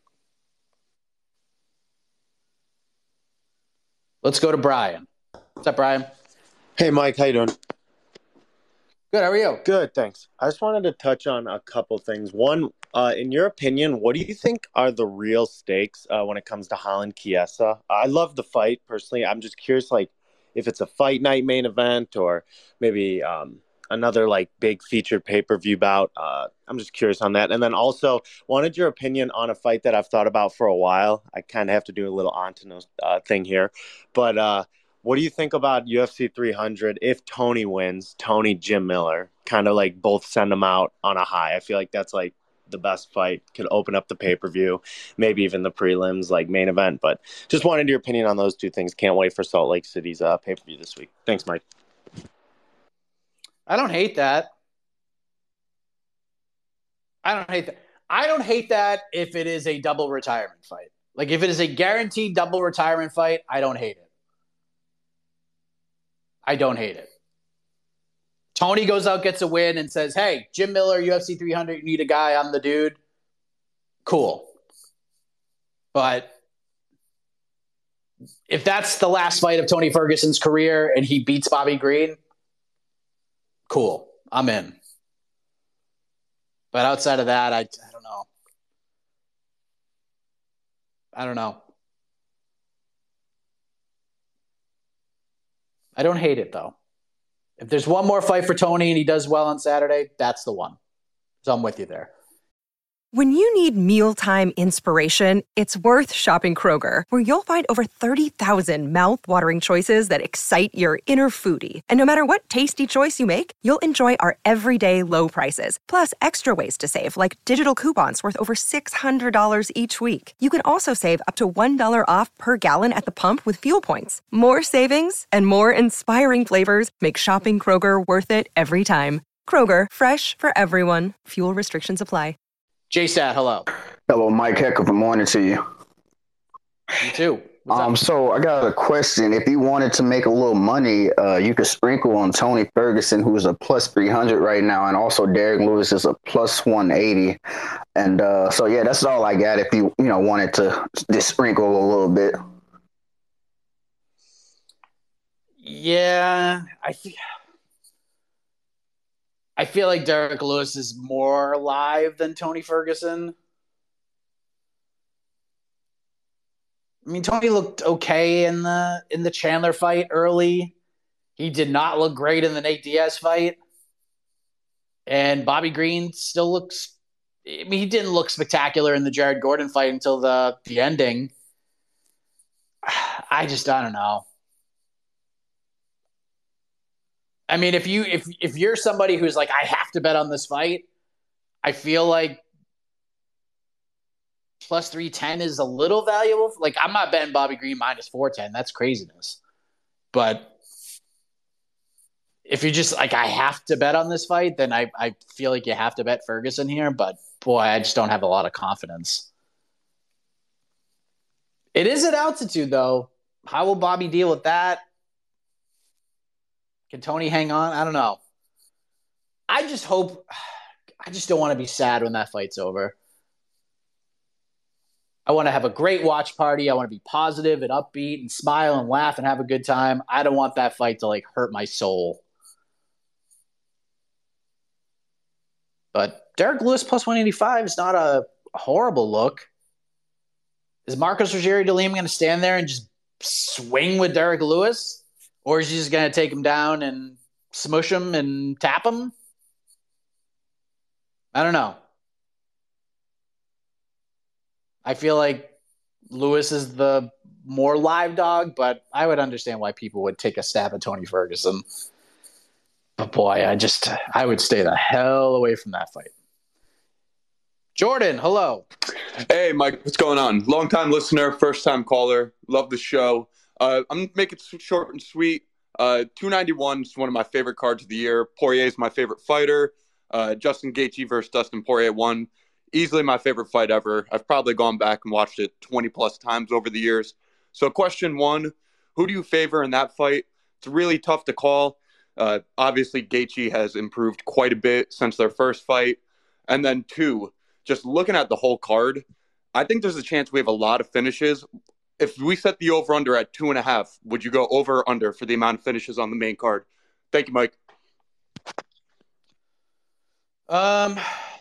Let's go to Brian. What's up, Brian? Hey, Mike. How you doing? Good. How are you? Good, thanks. I just wanted to touch on a couple things. One, uh, in your opinion, what do you think are the real stakes uh, when it comes to Holland Chiesa? I love the fight, personally. I'm just curious, like, if it's a fight night main event or maybe um, another, like, big featured pay-per-view bout. Uh, I'm just curious on that. And then also wanted your opinion on a fight that I've thought about for a while. I kind of have to do a little Antonos uh, thing here. But uh, what do you think about U F C three hundred if Tony wins, Tony, Jim Miller, kind of like both send them out on a high? I feel like that's like the best fight, could open up the pay-per-view, maybe even the prelims, like main event. But just wanted your opinion on those two things. Can't wait for Salt Lake City's uh, pay-per-view this week. Thanks, Mike. I don't hate that. I don't hate that. I don't hate that if it is a double retirement fight. Like if it is a guaranteed double retirement fight, I don't hate it. I don't hate it. Tony goes out, gets a win, and says, hey, Jim Miller, U F C three hundred, you need a guy, I'm the dude. Cool. But if that's the last fight of Tony Ferguson's career and he beats Bobby Green, cool. I'm in. But outside of that, I, I don't know. I don't know. I don't hate it, though. If there's one more fight for Tony and he does well on Saturday, that's the one. So I'm with you there. When you need mealtime inspiration, it's worth shopping Kroger, where you'll find over thirty thousand mouth-watering choices that excite your inner foodie. And no matter what tasty choice you make, you'll enjoy our everyday low prices, plus extra ways to save, like digital coupons worth over six hundred dollars each week. You can also save up to one dollar off per gallon at the pump with fuel points. More savings and more inspiring flavors make shopping Kroger worth it every time. Kroger, fresh for everyone. Fuel restrictions apply. J-Stat, hello. Hello, Mike. Heck of a morning to you. You too. What's um, up? So I got a question. If you wanted to make a little money, uh, you could sprinkle on Tony Ferguson, who's a plus three hundred right now, and also Derek Lewis is a plus one eighty. And uh, so, yeah, that's all I got if you, you know, wanted to just sprinkle a little bit. Yeah, I think... I feel like Derek Lewis is more live than Tony Ferguson. I mean, Tony looked okay in the in the Chandler fight early. He did not look great in the Nate Diaz fight. And Bobby Green still looks... I mean, he didn't look spectacular in the Jared Gordon fight until the, the ending. I just, I don't know. I mean, if you if if you're somebody who's like, I have to bet on this fight, I feel like plus three ten is a little valuable. Like, I'm not betting Bobby Green minus four ten. That's craziness. But if you're just like, I have to bet on this fight, then I, I feel like you have to bet Ferguson here. But, boy, I just don't have a lot of confidence. It is at altitude, though. How will Bobby deal with that? Can Tony hang on? I don't know. I just hope – I just don't want to be sad when that fight's over. I want to have a great watch party. I want to be positive and upbeat and smile and laugh and have a good time. I don't want that fight to, like, hurt my soul. But Derek Lewis plus one eighty-five is not a horrible look. Is Marcos Rogério de Lima going to stand there and just swing with Derek Lewis? Or is he just going to take him down and smush him and tap him? I don't know. I feel like Lewis is the more live dog, but I would understand why people would take a stab at Tony Ferguson. But boy, I just, I would stay the hell away from that fight. Jordan, hello. Hey, Mike, what's going on? Long-time listener, first-time caller. Love the show. Uh, I'm going to make it short and sweet. Uh, two ninety-one is one of my favorite cards of the year. Poirier is my favorite fighter. Uh, Justin Gaethje versus Dustin Poirier won. Easily my favorite fight ever. I've probably gone back and watched it twenty-plus times over the years. So question one, who do you favor in that fight? It's really tough to call. Uh, obviously, Gaethje has improved quite a bit since their first fight. And then two, just looking at the whole card, I think there's a chance we have a lot of finishes. If we set the over-under at two and a half, would you go over or under for the amount of finishes on the main card? Thank you, Mike. Um,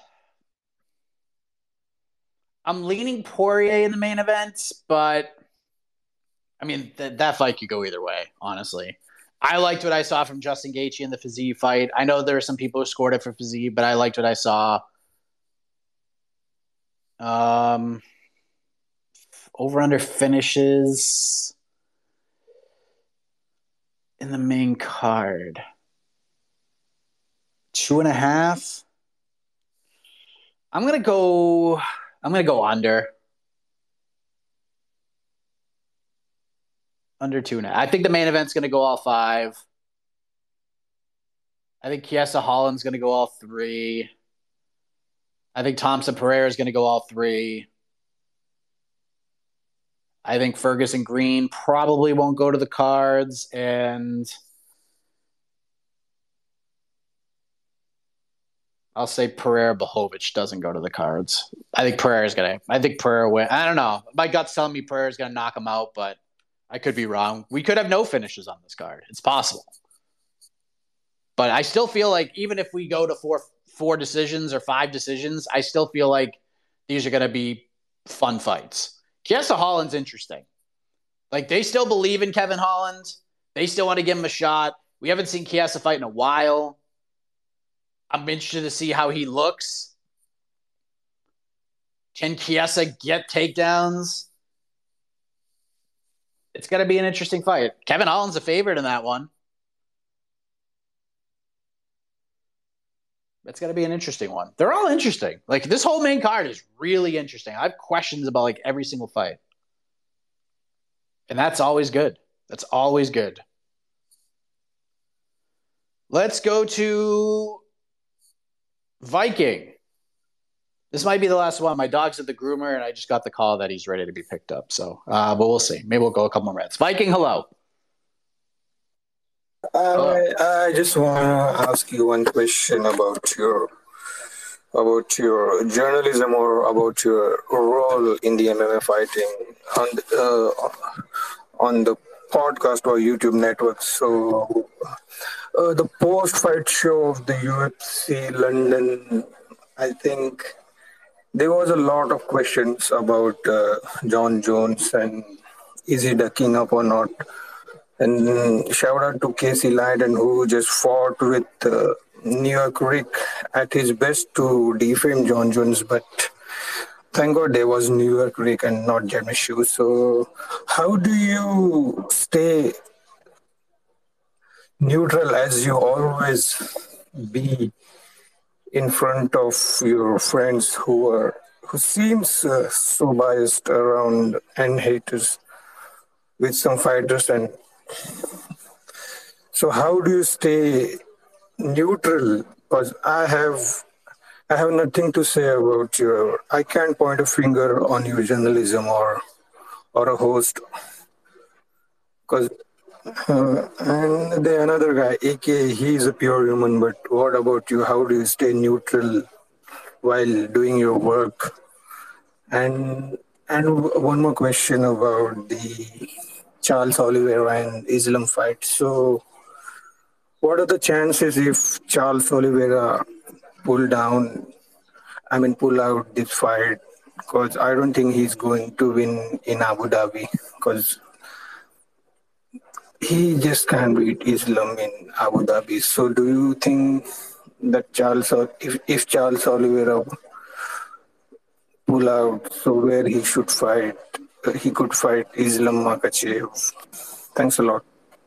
I'm leaning Poirier in the main event, but I mean, th- that fight could go either way, honestly. I liked what I saw from Justin Gaethje in the Fiziev fight. I know there are some people who scored it for Fiziev, but I liked what I saw. Um... Over-under finishes in the main card. Two and a half. I'm gonna go. I'm gonna go under. Under two and a half. I think the main event's gonna go all five. I think Chiesa Holland's gonna go all three. I think Thompson Pereira is gonna go all three. I think Ferguson Green probably won't go to the cards, and I'll say Pereira Blachowicz doesn't go to the cards. I think Pereira's gonna. I think Pereira win. I don't know. My gut's telling me Pereira's gonna knock him out, but I could be wrong. We could have no finishes on this card. It's possible. But I still feel like even if we go to four four decisions or five decisions, I still feel like these are going to be fun fights. Chiesa Holland's interesting. Like, they still believe in Kevin Holland. They still want to give him a shot. We haven't seen Chiesa fight in a while. I'm interested to see how he looks. Can Chiesa get takedowns? It's going to be an interesting fight. Kevin Holland's a favorite in that one. It's going to be an interesting one. They're all interesting. Like, this whole main card is really interesting. I have questions about, like, every single fight. And that's always good. That's always good. Let's go to Viking. This might be the last one. My dog's at the groomer, and I just got the call that he's ready to be picked up. So, uh, but we'll see. Maybe we'll go a couple more minutes. Viking, hello. I, I just want to ask you one question about your about your journalism or about your role in the M M A fighting on the, uh, on the podcast or YouTube network. So, uh, the post-fight show of the U F C London, I think there was a lot of questions about uh, Jon Jones and is he ducking up or not. And shout out to Casey Leydon, who just fought with uh, New York Rick at his best to defame Jon Jones. But thank God there was New York Rick and not Jeremy Shue. So how do you stay neutral as you always be in front of your friends who are who seems uh, so biased around and haters with some fighters? And so how do you stay neutral? Because I have I have nothing to say about your, I can't point a finger on your journalism or or a host. Because uh, and the another guy, A K, he's a pure human, but what about you? How do you stay neutral while doing your work? And and one more question about the Charles Oliveira and Islam fight. So what are the chances if Charles Oliveira pull down, I mean pull out this fight? Because I don't think he's going to win in Abu Dhabi, because he just can't beat Islam in Abu Dhabi. So do you think that Charles, if, if Charles Oliveira pull out, so where he should fight, he could fight Islam Makhachev? Thanks a lot.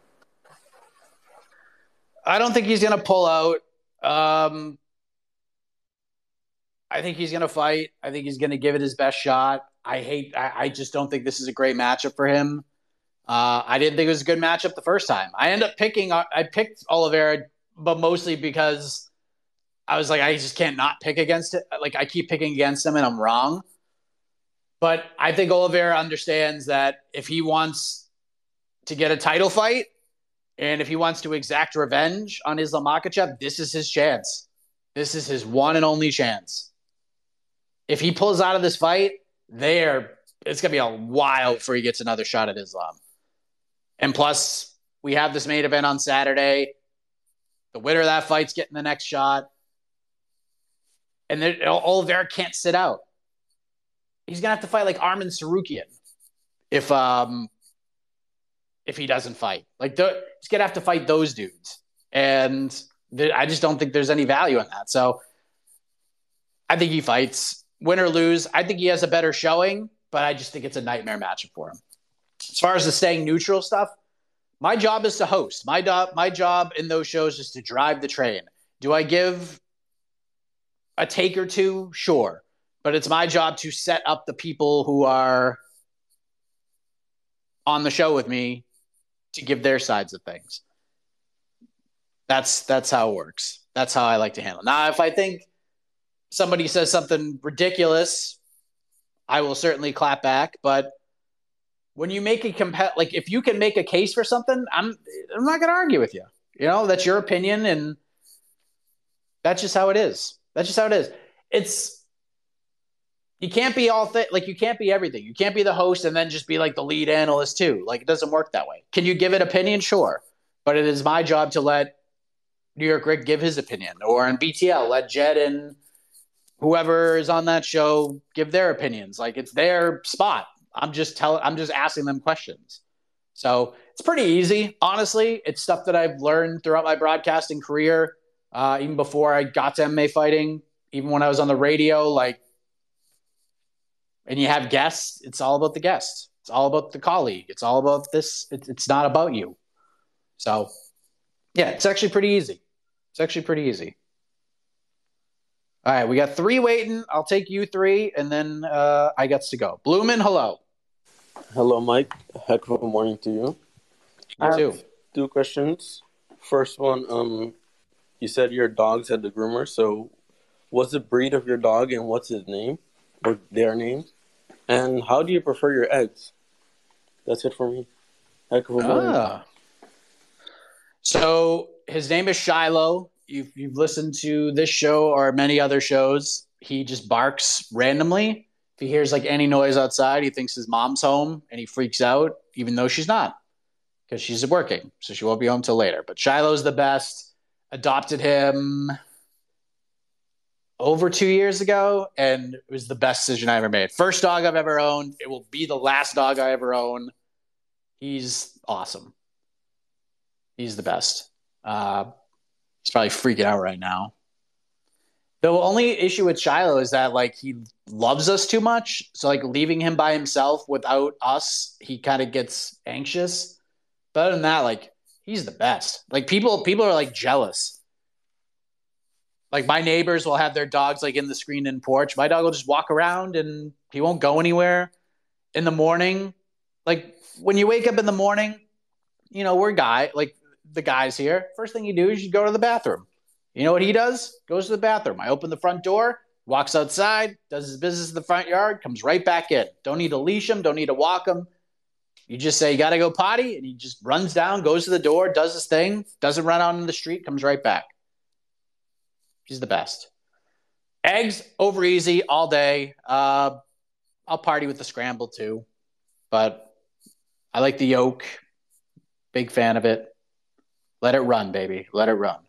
I don't think he's going to pull out. Um, I think he's going to fight. I think he's going to give it his best shot. I hate, I, I just don't think this is a great matchup for him. Uh, I didn't think it was a good matchup the first time. I ended up picking, I picked Oliveira, but mostly because I was like, I just can't not pick against it. Like, I keep picking against him and I'm wrong. But I think Oliveira understands that if he wants to get a title fight and if he wants to exact revenge on Islam Makhachev, this is his chance. This is his one and only chance. If he pulls out of this fight, there, it's going to be a while before he gets another shot at Islam. And plus, we have this main event on Saturday. The winner of that fight's getting the next shot. And then Oliveira can't sit out. He's going to have to fight like Arman Sarukian if um if he doesn't fight. Like, the, he's going to have to fight those dudes. And th- I just don't think there's any value in that. So I think he fights. Win or lose, I think he has a better showing, but I just think it's a nightmare matchup for him. As far as the staying neutral stuff, my job is to host. My, do- my job in those shows is to drive the train. Do I give a take or two? Sure. But it's my job to set up the people who are on the show with me to give their sides of things. That's that's how it works. That's how I like to handle it. Now, if I think somebody says something ridiculous, I will certainly clap back. But when you make a comp- like if you can make a case for something, I'm I'm not going to argue with you. You know, that's your opinion, and that's just how it is. That's just how it is. It's you can't be all th- like you can't be everything. You can't be the host and then just be like the lead analyst too. Like it doesn't work that way. Can you give an opinion? Sure, but it is my job to let New York Rick give his opinion, or on B T L let Jed and whoever is on that show give their opinions. Like it's their spot. I'm just telling. I'm just asking them questions. So it's pretty easy, honestly. It's stuff that I've learned throughout my broadcasting career, uh, even before I got to M M A fighting, even when I was on the radio. Like, and you have guests. It's all about the guests. It's all about the colleague. It's all about this. It's, it's not about you. So, yeah, it's actually pretty easy. It's actually pretty easy. All right, we got three waiting. I'll take you three, and then uh, I gets to go. Bloomin', hello. Hello, Mike. Heck of a morning to you. You I too. have two questions. First one, um, you said your dogs had the groomer. So, what's the breed of your dog, and what's his name or their name? And how do you prefer your eggs? That's it for me. Heck of a morning. Ah. So his name is Shiloh. You've, you've listened to this show or many other shows. He just barks randomly. If he hears like any noise outside, he thinks his mom's home and he freaks out, even though she's not, because she's working. So she won't be home till later. But Shiloh's the best. Adopted him over two years ago, and it was the best decision I ever made. First dog I've ever owned. It will be the last dog I ever own. He's awesome. He's the best. Uh, he's probably freaking out right now. The only issue with Shiloh is that like he loves us too much. So like leaving him by himself without us, he kind of gets anxious. But other than that, like he's the best. Like people, people are like jealous. Like my neighbors will have their dogs like in the screened-in porch. My dog will just walk around and he won't go anywhere. In the morning, like when you wake up in the morning, you know we're guy like the guys here. First thing you do is you go to the bathroom. You know what he does? Goes to the bathroom. I open the front door, walks outside, does his business in the front yard, comes right back in. Don't need to leash him. Don't need to walk him. You just say, you got to go potty. And he just runs down, goes to the door, does his thing, doesn't run out in the street, comes right back. He's the best. Eggs, over easy all day. Uh, I'll party with the scramble too. But I like the yolk. Big fan of it. Let it run, baby. Let it run.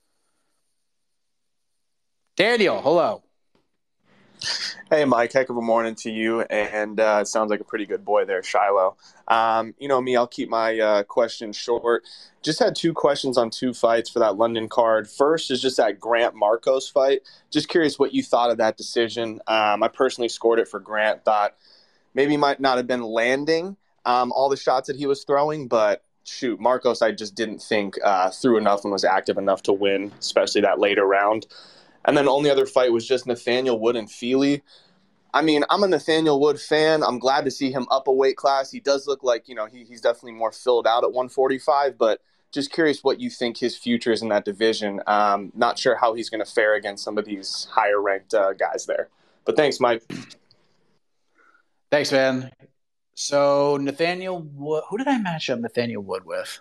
Daniel, hello. Hey, Mike. Heck of a morning to you. And uh, it sounds like a pretty good boy there, Shiloh. Um, you know me, I'll keep my uh, questions short. Just had two questions on two fights for that London card. First is just that Grant Marcos fight. Just curious what you thought of that decision. Um, I personally scored it for Grant. Thought maybe he might not have been landing um, all the shots that he was throwing, but shoot, Marcos I just didn't think uh, threw enough and was active enough to win, especially that later round. And then the only other fight was just Nathaniel Wood and Feely. I mean, I'm a Nathaniel Wood fan. I'm glad to see him up a weight class. He does look like, you know, he, he's definitely more filled out at one forty-five, but just curious what you think his future is in that division. Um, not sure how he's going to fare against some of these higher-ranked uh, guys there. But thanks, Mike. Thanks, man. So Nathaniel Wood, who did I match up Nathaniel Wood with?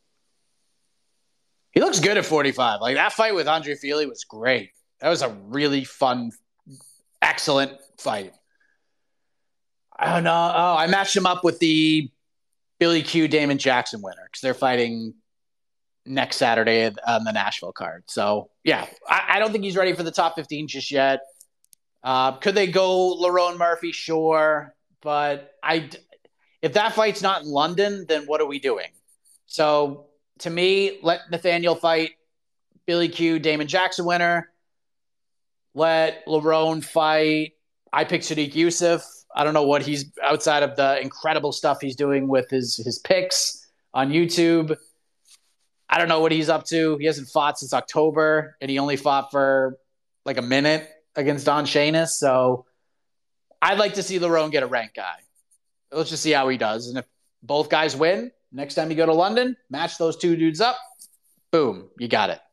He looks good at forty-five. Like that fight with Andre Feely was great. That was a really fun, excellent fight. I don't know. Oh, I matched him up with the Billy Q Damon Jackson winner because they're fighting next Saturday on the Nashville card. So yeah, I, I don't think he's ready for the top fifteen just yet. Uh, could they go Lerone Murphy? Sure. But I, if that fight's not in London, then what are we doing? So to me, let Nathaniel fight Billy Q Damon Jackson winner. Let Lerone fight. I picked Sadiq Youssef. I don't know what he's outside of the incredible stuff he's doing with his his picks on YouTube. I don't know what he's up to. He hasn't fought since October, and he only fought for like a minute against Don Shainis. So I'd like to see Lerone get a ranked guy. Let's just see how he does. And if both guys win, next time you go to London, match those two dudes up. Boom, you got it.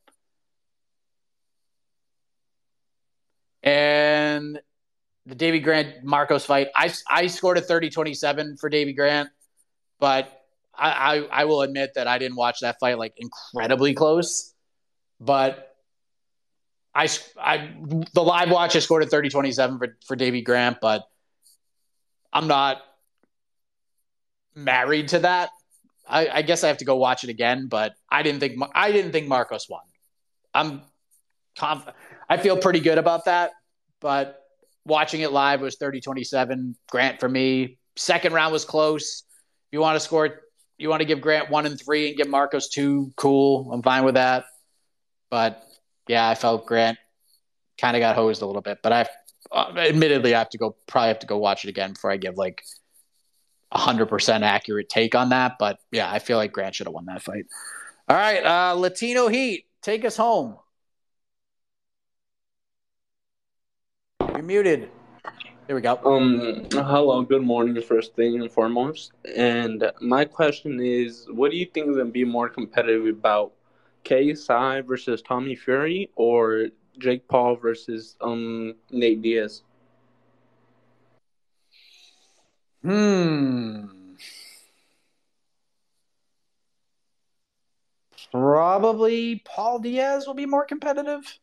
And the Davy Grant Marcos fight, I, I scored a thirty twenty-seven for Davy Grant, but I, I I will admit that I didn't watch that fight like incredibly close. But I, I the live watch I scored at thirty twenty-seven for, for Davey Grant, but I'm not married to that. I, I guess I have to go watch it again, but I didn't think I didn't think Marcos won. I'm conf- I feel pretty good about that, but watching it live was thirty twenty-seven Grant for me. Second round was close. If you want to score, you want to give Grant one and three and give Marcos two, cool. I'm fine with that. But yeah, I felt Grant kind of got hosed a little bit, but I uh, admittedly I have to go probably have to go watch it again before I give like a hundred percent accurate take on that. But yeah, I feel like Grant should have won that fight. All right, uh, Latino Heat, take us home. You're muted. There we go. Um, hello, good morning, first thing and foremost. And my question is, what do you think is going to be more competitive about K S I versus Tommy Fury or Jake Paul versus um Nate Diaz? Hmm. Probably Paul Diaz will be more competitive.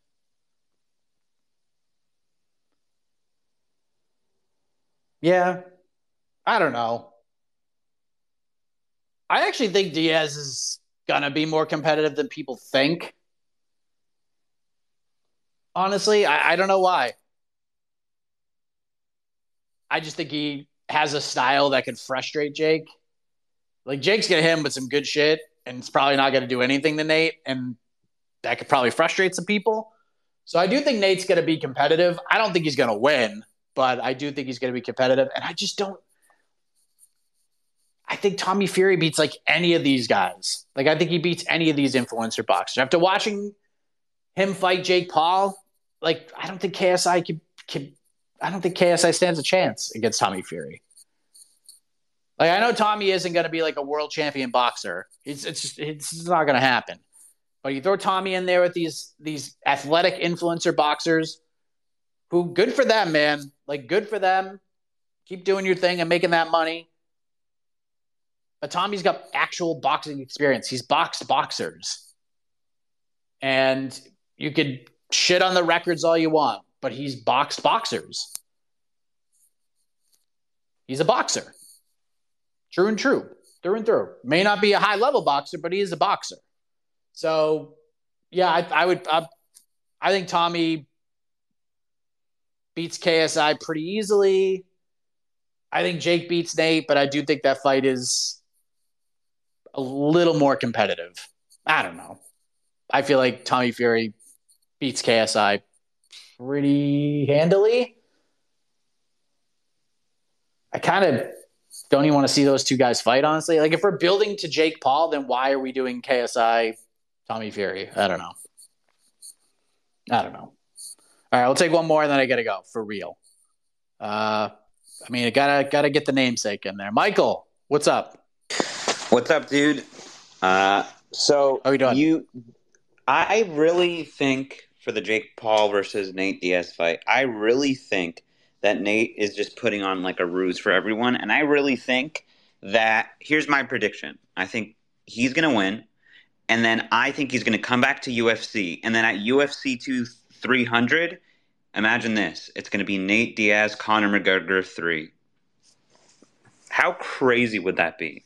Yeah. I don't know. I actually think Diaz is going to be more competitive than people think. Honestly, I, I don't know why. I just think he has a style that can frustrate Jake. Like, Jake's going to hit him with some good shit, and it's probably not going to do anything to Nate, and that could probably frustrate some people. So I do think Nate's going to be competitive. I don't think he's going to win, but I do think he's going to be competitive, and I just don't I think Tommy Fury beats like any of these guys. Like, I think he beats any of these influencer boxers. After watching him fight Jake Paul, like, I don't think K S I can, can I don't think K S I stands a chance against Tommy Fury. Like, I know Tommy isn't going to be like a world champion boxer. It's it's just, it's not going to happen. But you throw Tommy in there with these these athletic influencer boxers who, good for them, man. Like, good for them. Keep doing your thing and making that money. But Tommy's got actual boxing experience. He's boxed boxers. And you could shit on the records all you want, but he's boxed boxers. He's a boxer. True and true. Through and through. May not be a high-level boxer, but he is a boxer. So, yeah, I, I would. I, I think Tommy beats K S I pretty easily. I think Jake beats Nate, but I do think that fight is a little more competitive. I don't know. I feel like Tommy Fury beats K S I pretty handily. I kind of don't even want to see those two guys fight, honestly. Like, if we're building to Jake Paul, then why are we doing K S I, Tommy Fury? I don't know. I don't know. All right, we'll take one more, and then I got to go, for real. Uh, I mean, I gotta gotta get the namesake in there. Michael, what's up? What's up, dude? Uh, so How are you doing? You, I really think for the Jake Paul versus Nate Diaz fight, I really think that Nate is just putting on like a ruse for everyone, and I really think that here's my prediction. I think he's gonna win, and then I think he's gonna come back to U F C, and then at U F C two three hundred, imagine this: it's gonna be Nate Diaz, Conor McGregor three. How crazy would that be?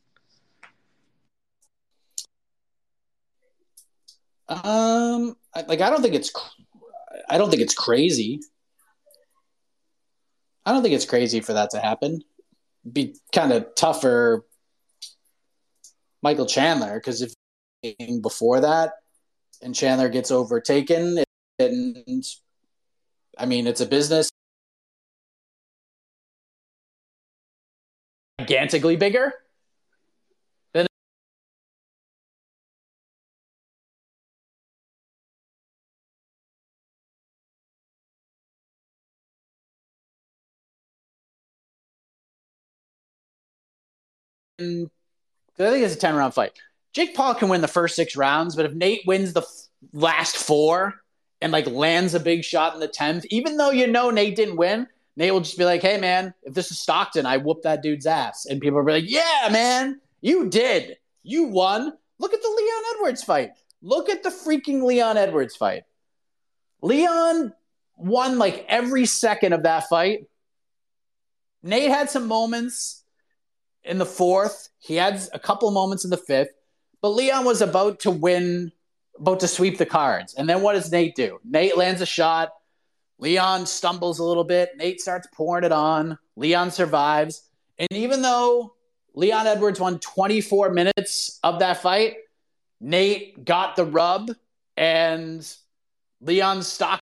Um, I- like I don't think it's, cr- I don't think it's crazy. I don't think it's crazy for that to happen. Be kind of tougher, Michael Chandler, because if before that and Chandler gets overtaken, and I mean it's a business, gigantically bigger. I think it's a ten-round fight. Jake Paul can win the first six rounds, but if Nate wins the f- last four and like lands a big shot in the tenth, even though you know Nate didn't win, Nate will just be like, hey, man, if this is Stockton, I whooped that dude's ass. And people will be like, yeah, man, you did. You won. Look at the Leon Edwards fight. Look at the freaking Leon Edwards fight. Leon won like every second of that fight. Nate had some moments in the fourth. He had a couple of moments in the fifth. But Leon was about to win, about to sweep the cards. And then what does Nate do? Nate lands a shot. Leon stumbles a little bit. Nate starts pouring it on. Leon survives. And even though Leon Edwards won twenty-four minutes of that fight, Nate got the rub, and Leon's stock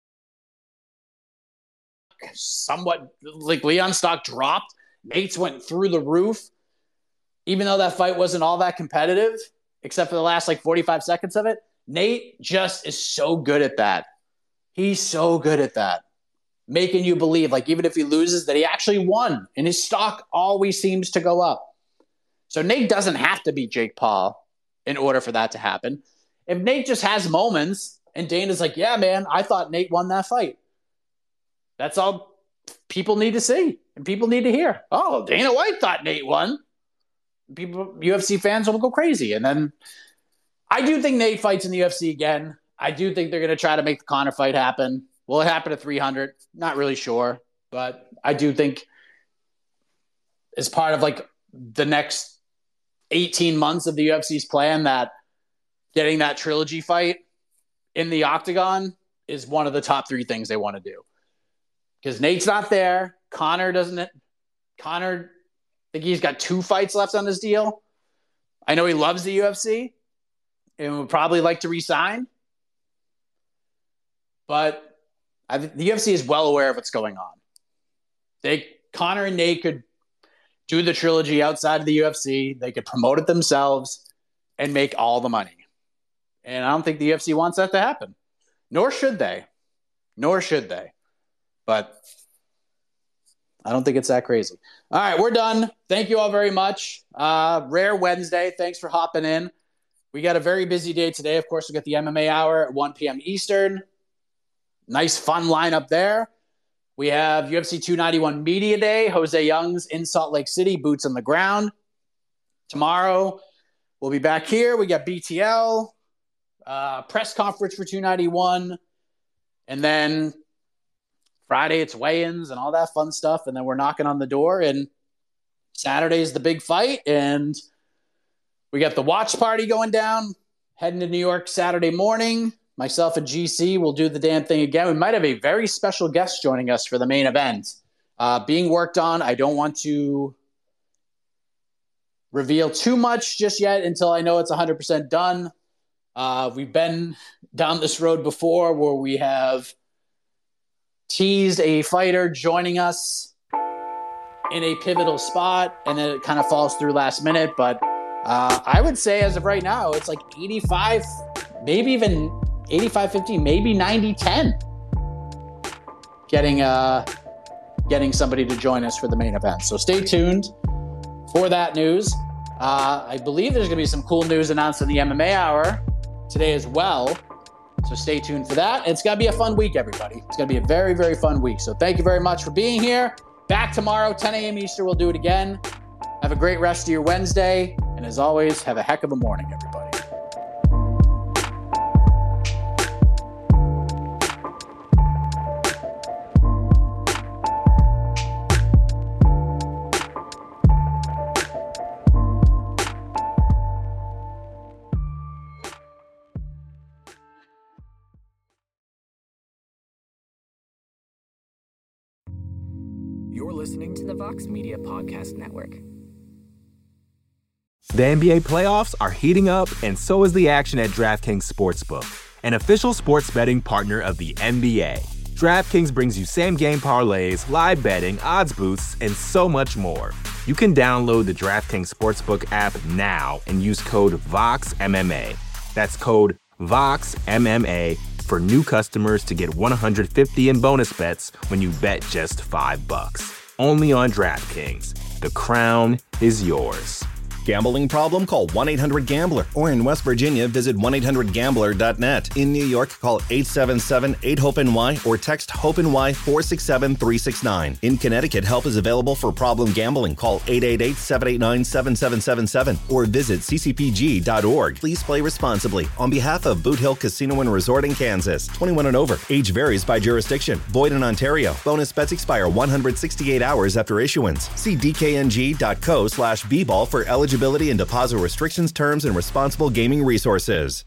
somewhat, like Leon's stock dropped. Nate's went through the roof. Even though that fight wasn't all that competitive, except for the last like forty-five seconds of it, Nate just is so good at that. He's so good at that. Making you believe, like even if he loses, that he actually won. And his stock always seems to go up. So Nate doesn't have to beat Jake Paul in order for that to happen. If Nate just has moments and Dana's like, yeah, man, I thought Nate won that fight. That's all people need to see and people need to hear. Oh, Dana White thought Nate won. People, U F C fans will go crazy. And then I do think Nate fights in the U F C again. I do think they're going to try to make the Conor fight happen. Will it happen at three hundred? Not really sure. But I do think as part of like the next eighteen months of the U F C's plan that getting that trilogy fight in the octagon is one of the top three things they want to do. Because Nate's not there. Conor doesn't. Conor, I think he's got two fights left on his deal. I know he loves the U F C and would probably like to re-sign. But I think the U F C is well aware of what's going on. They Conor and Nate could do the trilogy outside of the U F C. They could promote it themselves and make all the money. And I don't think the U F C wants that to happen. Nor should they. Nor should they. But I don't think it's that crazy. All right, we're done. Thank you all very much. Uh, rare Wednesday. Thanks for hopping in. We got a very busy day today. Of course, we got the M M A Hour at one p.m. Eastern. Nice, fun lineup there. We have U F C two ninety-one Media Day. Jose Young's in Salt Lake City, boots on the ground. Tomorrow, we'll be back here. We got B T L, uh, press conference for two ninety-one. And then Friday, it's weigh-ins and all that fun stuff. And then we're knocking on the door. And Saturday's the big fight. And we got the watch party going down. Heading to New York Saturday morning. Myself and G C will do the damn thing again. We might have a very special guest joining us for the main event. Uh, being worked on. I don't want to reveal too much just yet until I know it's one hundred percent done. Uh, we've been down this road before where we have teased a fighter joining us in a pivotal spot, and then it kind of falls through last minute. But uh, I would say as of right now, it's like eighty-five, maybe even eighty-five fifty, maybe ninety ten. Getting uh, getting somebody to join us for the main event. So stay tuned for that news. Uh, I believe there's going to be some cool news announced in the M M A Hour today as well. So stay tuned for that. It's going to be a fun week, everybody. It's going to be a very, very fun week. So thank you very much for being here. Back tomorrow, ten a.m. Eastern. We'll do it again. Have a great rest of your Wednesday. And as always, have a heck of a morning, everybody. You're listening to the Vox Media Podcast Network. The N B A playoffs are heating up, and so is the action at DraftKings Sportsbook, an official sports betting partner of the N B A. DraftKings brings you same-game parlays, live betting, odds boosts, and so much more. You can download the DraftKings Sportsbook app now and use code VOXMMA. That's code VOXMMA for new customers to get one hundred fifty in bonus bets when you bet just five bucks. Only on DraftKings. The crown is yours. Gambling problem? Call one eight hundred gambler. Or in West Virginia, visit one eight hundred gambler dot net. In New York, call eight seven seven, eight, hope N Y or text HOPE-NY four six seven, three six nine. In Connecticut, help is available for problem gambling. Call eight eight eight, seven eight nine, seven seven seven seven or visit c c p g dot org. Please play responsibly. On behalf of Boot Hill Casino and Resort in Kansas, twenty-one and over. Age varies by jurisdiction. Void in Ontario. Bonus bets expire one hundred sixty-eight hours after issuance. See d k n g dot co slash b ball for eligibility and deposit restrictions, terms, and responsible gaming resources.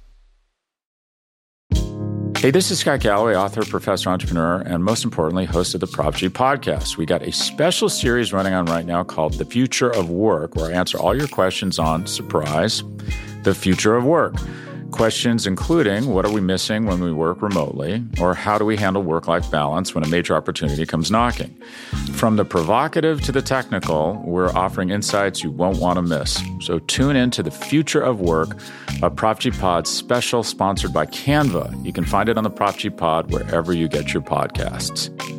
Hey, this is Scott Galloway, author, professor, entrepreneur, and most importantly, host of the Prop G podcast. We got a special series running on right now called The Future of Work, where I answer all your questions on, surprise, the future of work. Questions including, what are we missing when we work remotely? Or how do we handle work-life balance when a major opportunity comes knocking? From the provocative to the technical, we're offering insights you won't want to miss. So tune in to The Future of Work, a Prop G Pod special sponsored by Canva. You can find it on the Prop G Pod wherever you get your podcasts.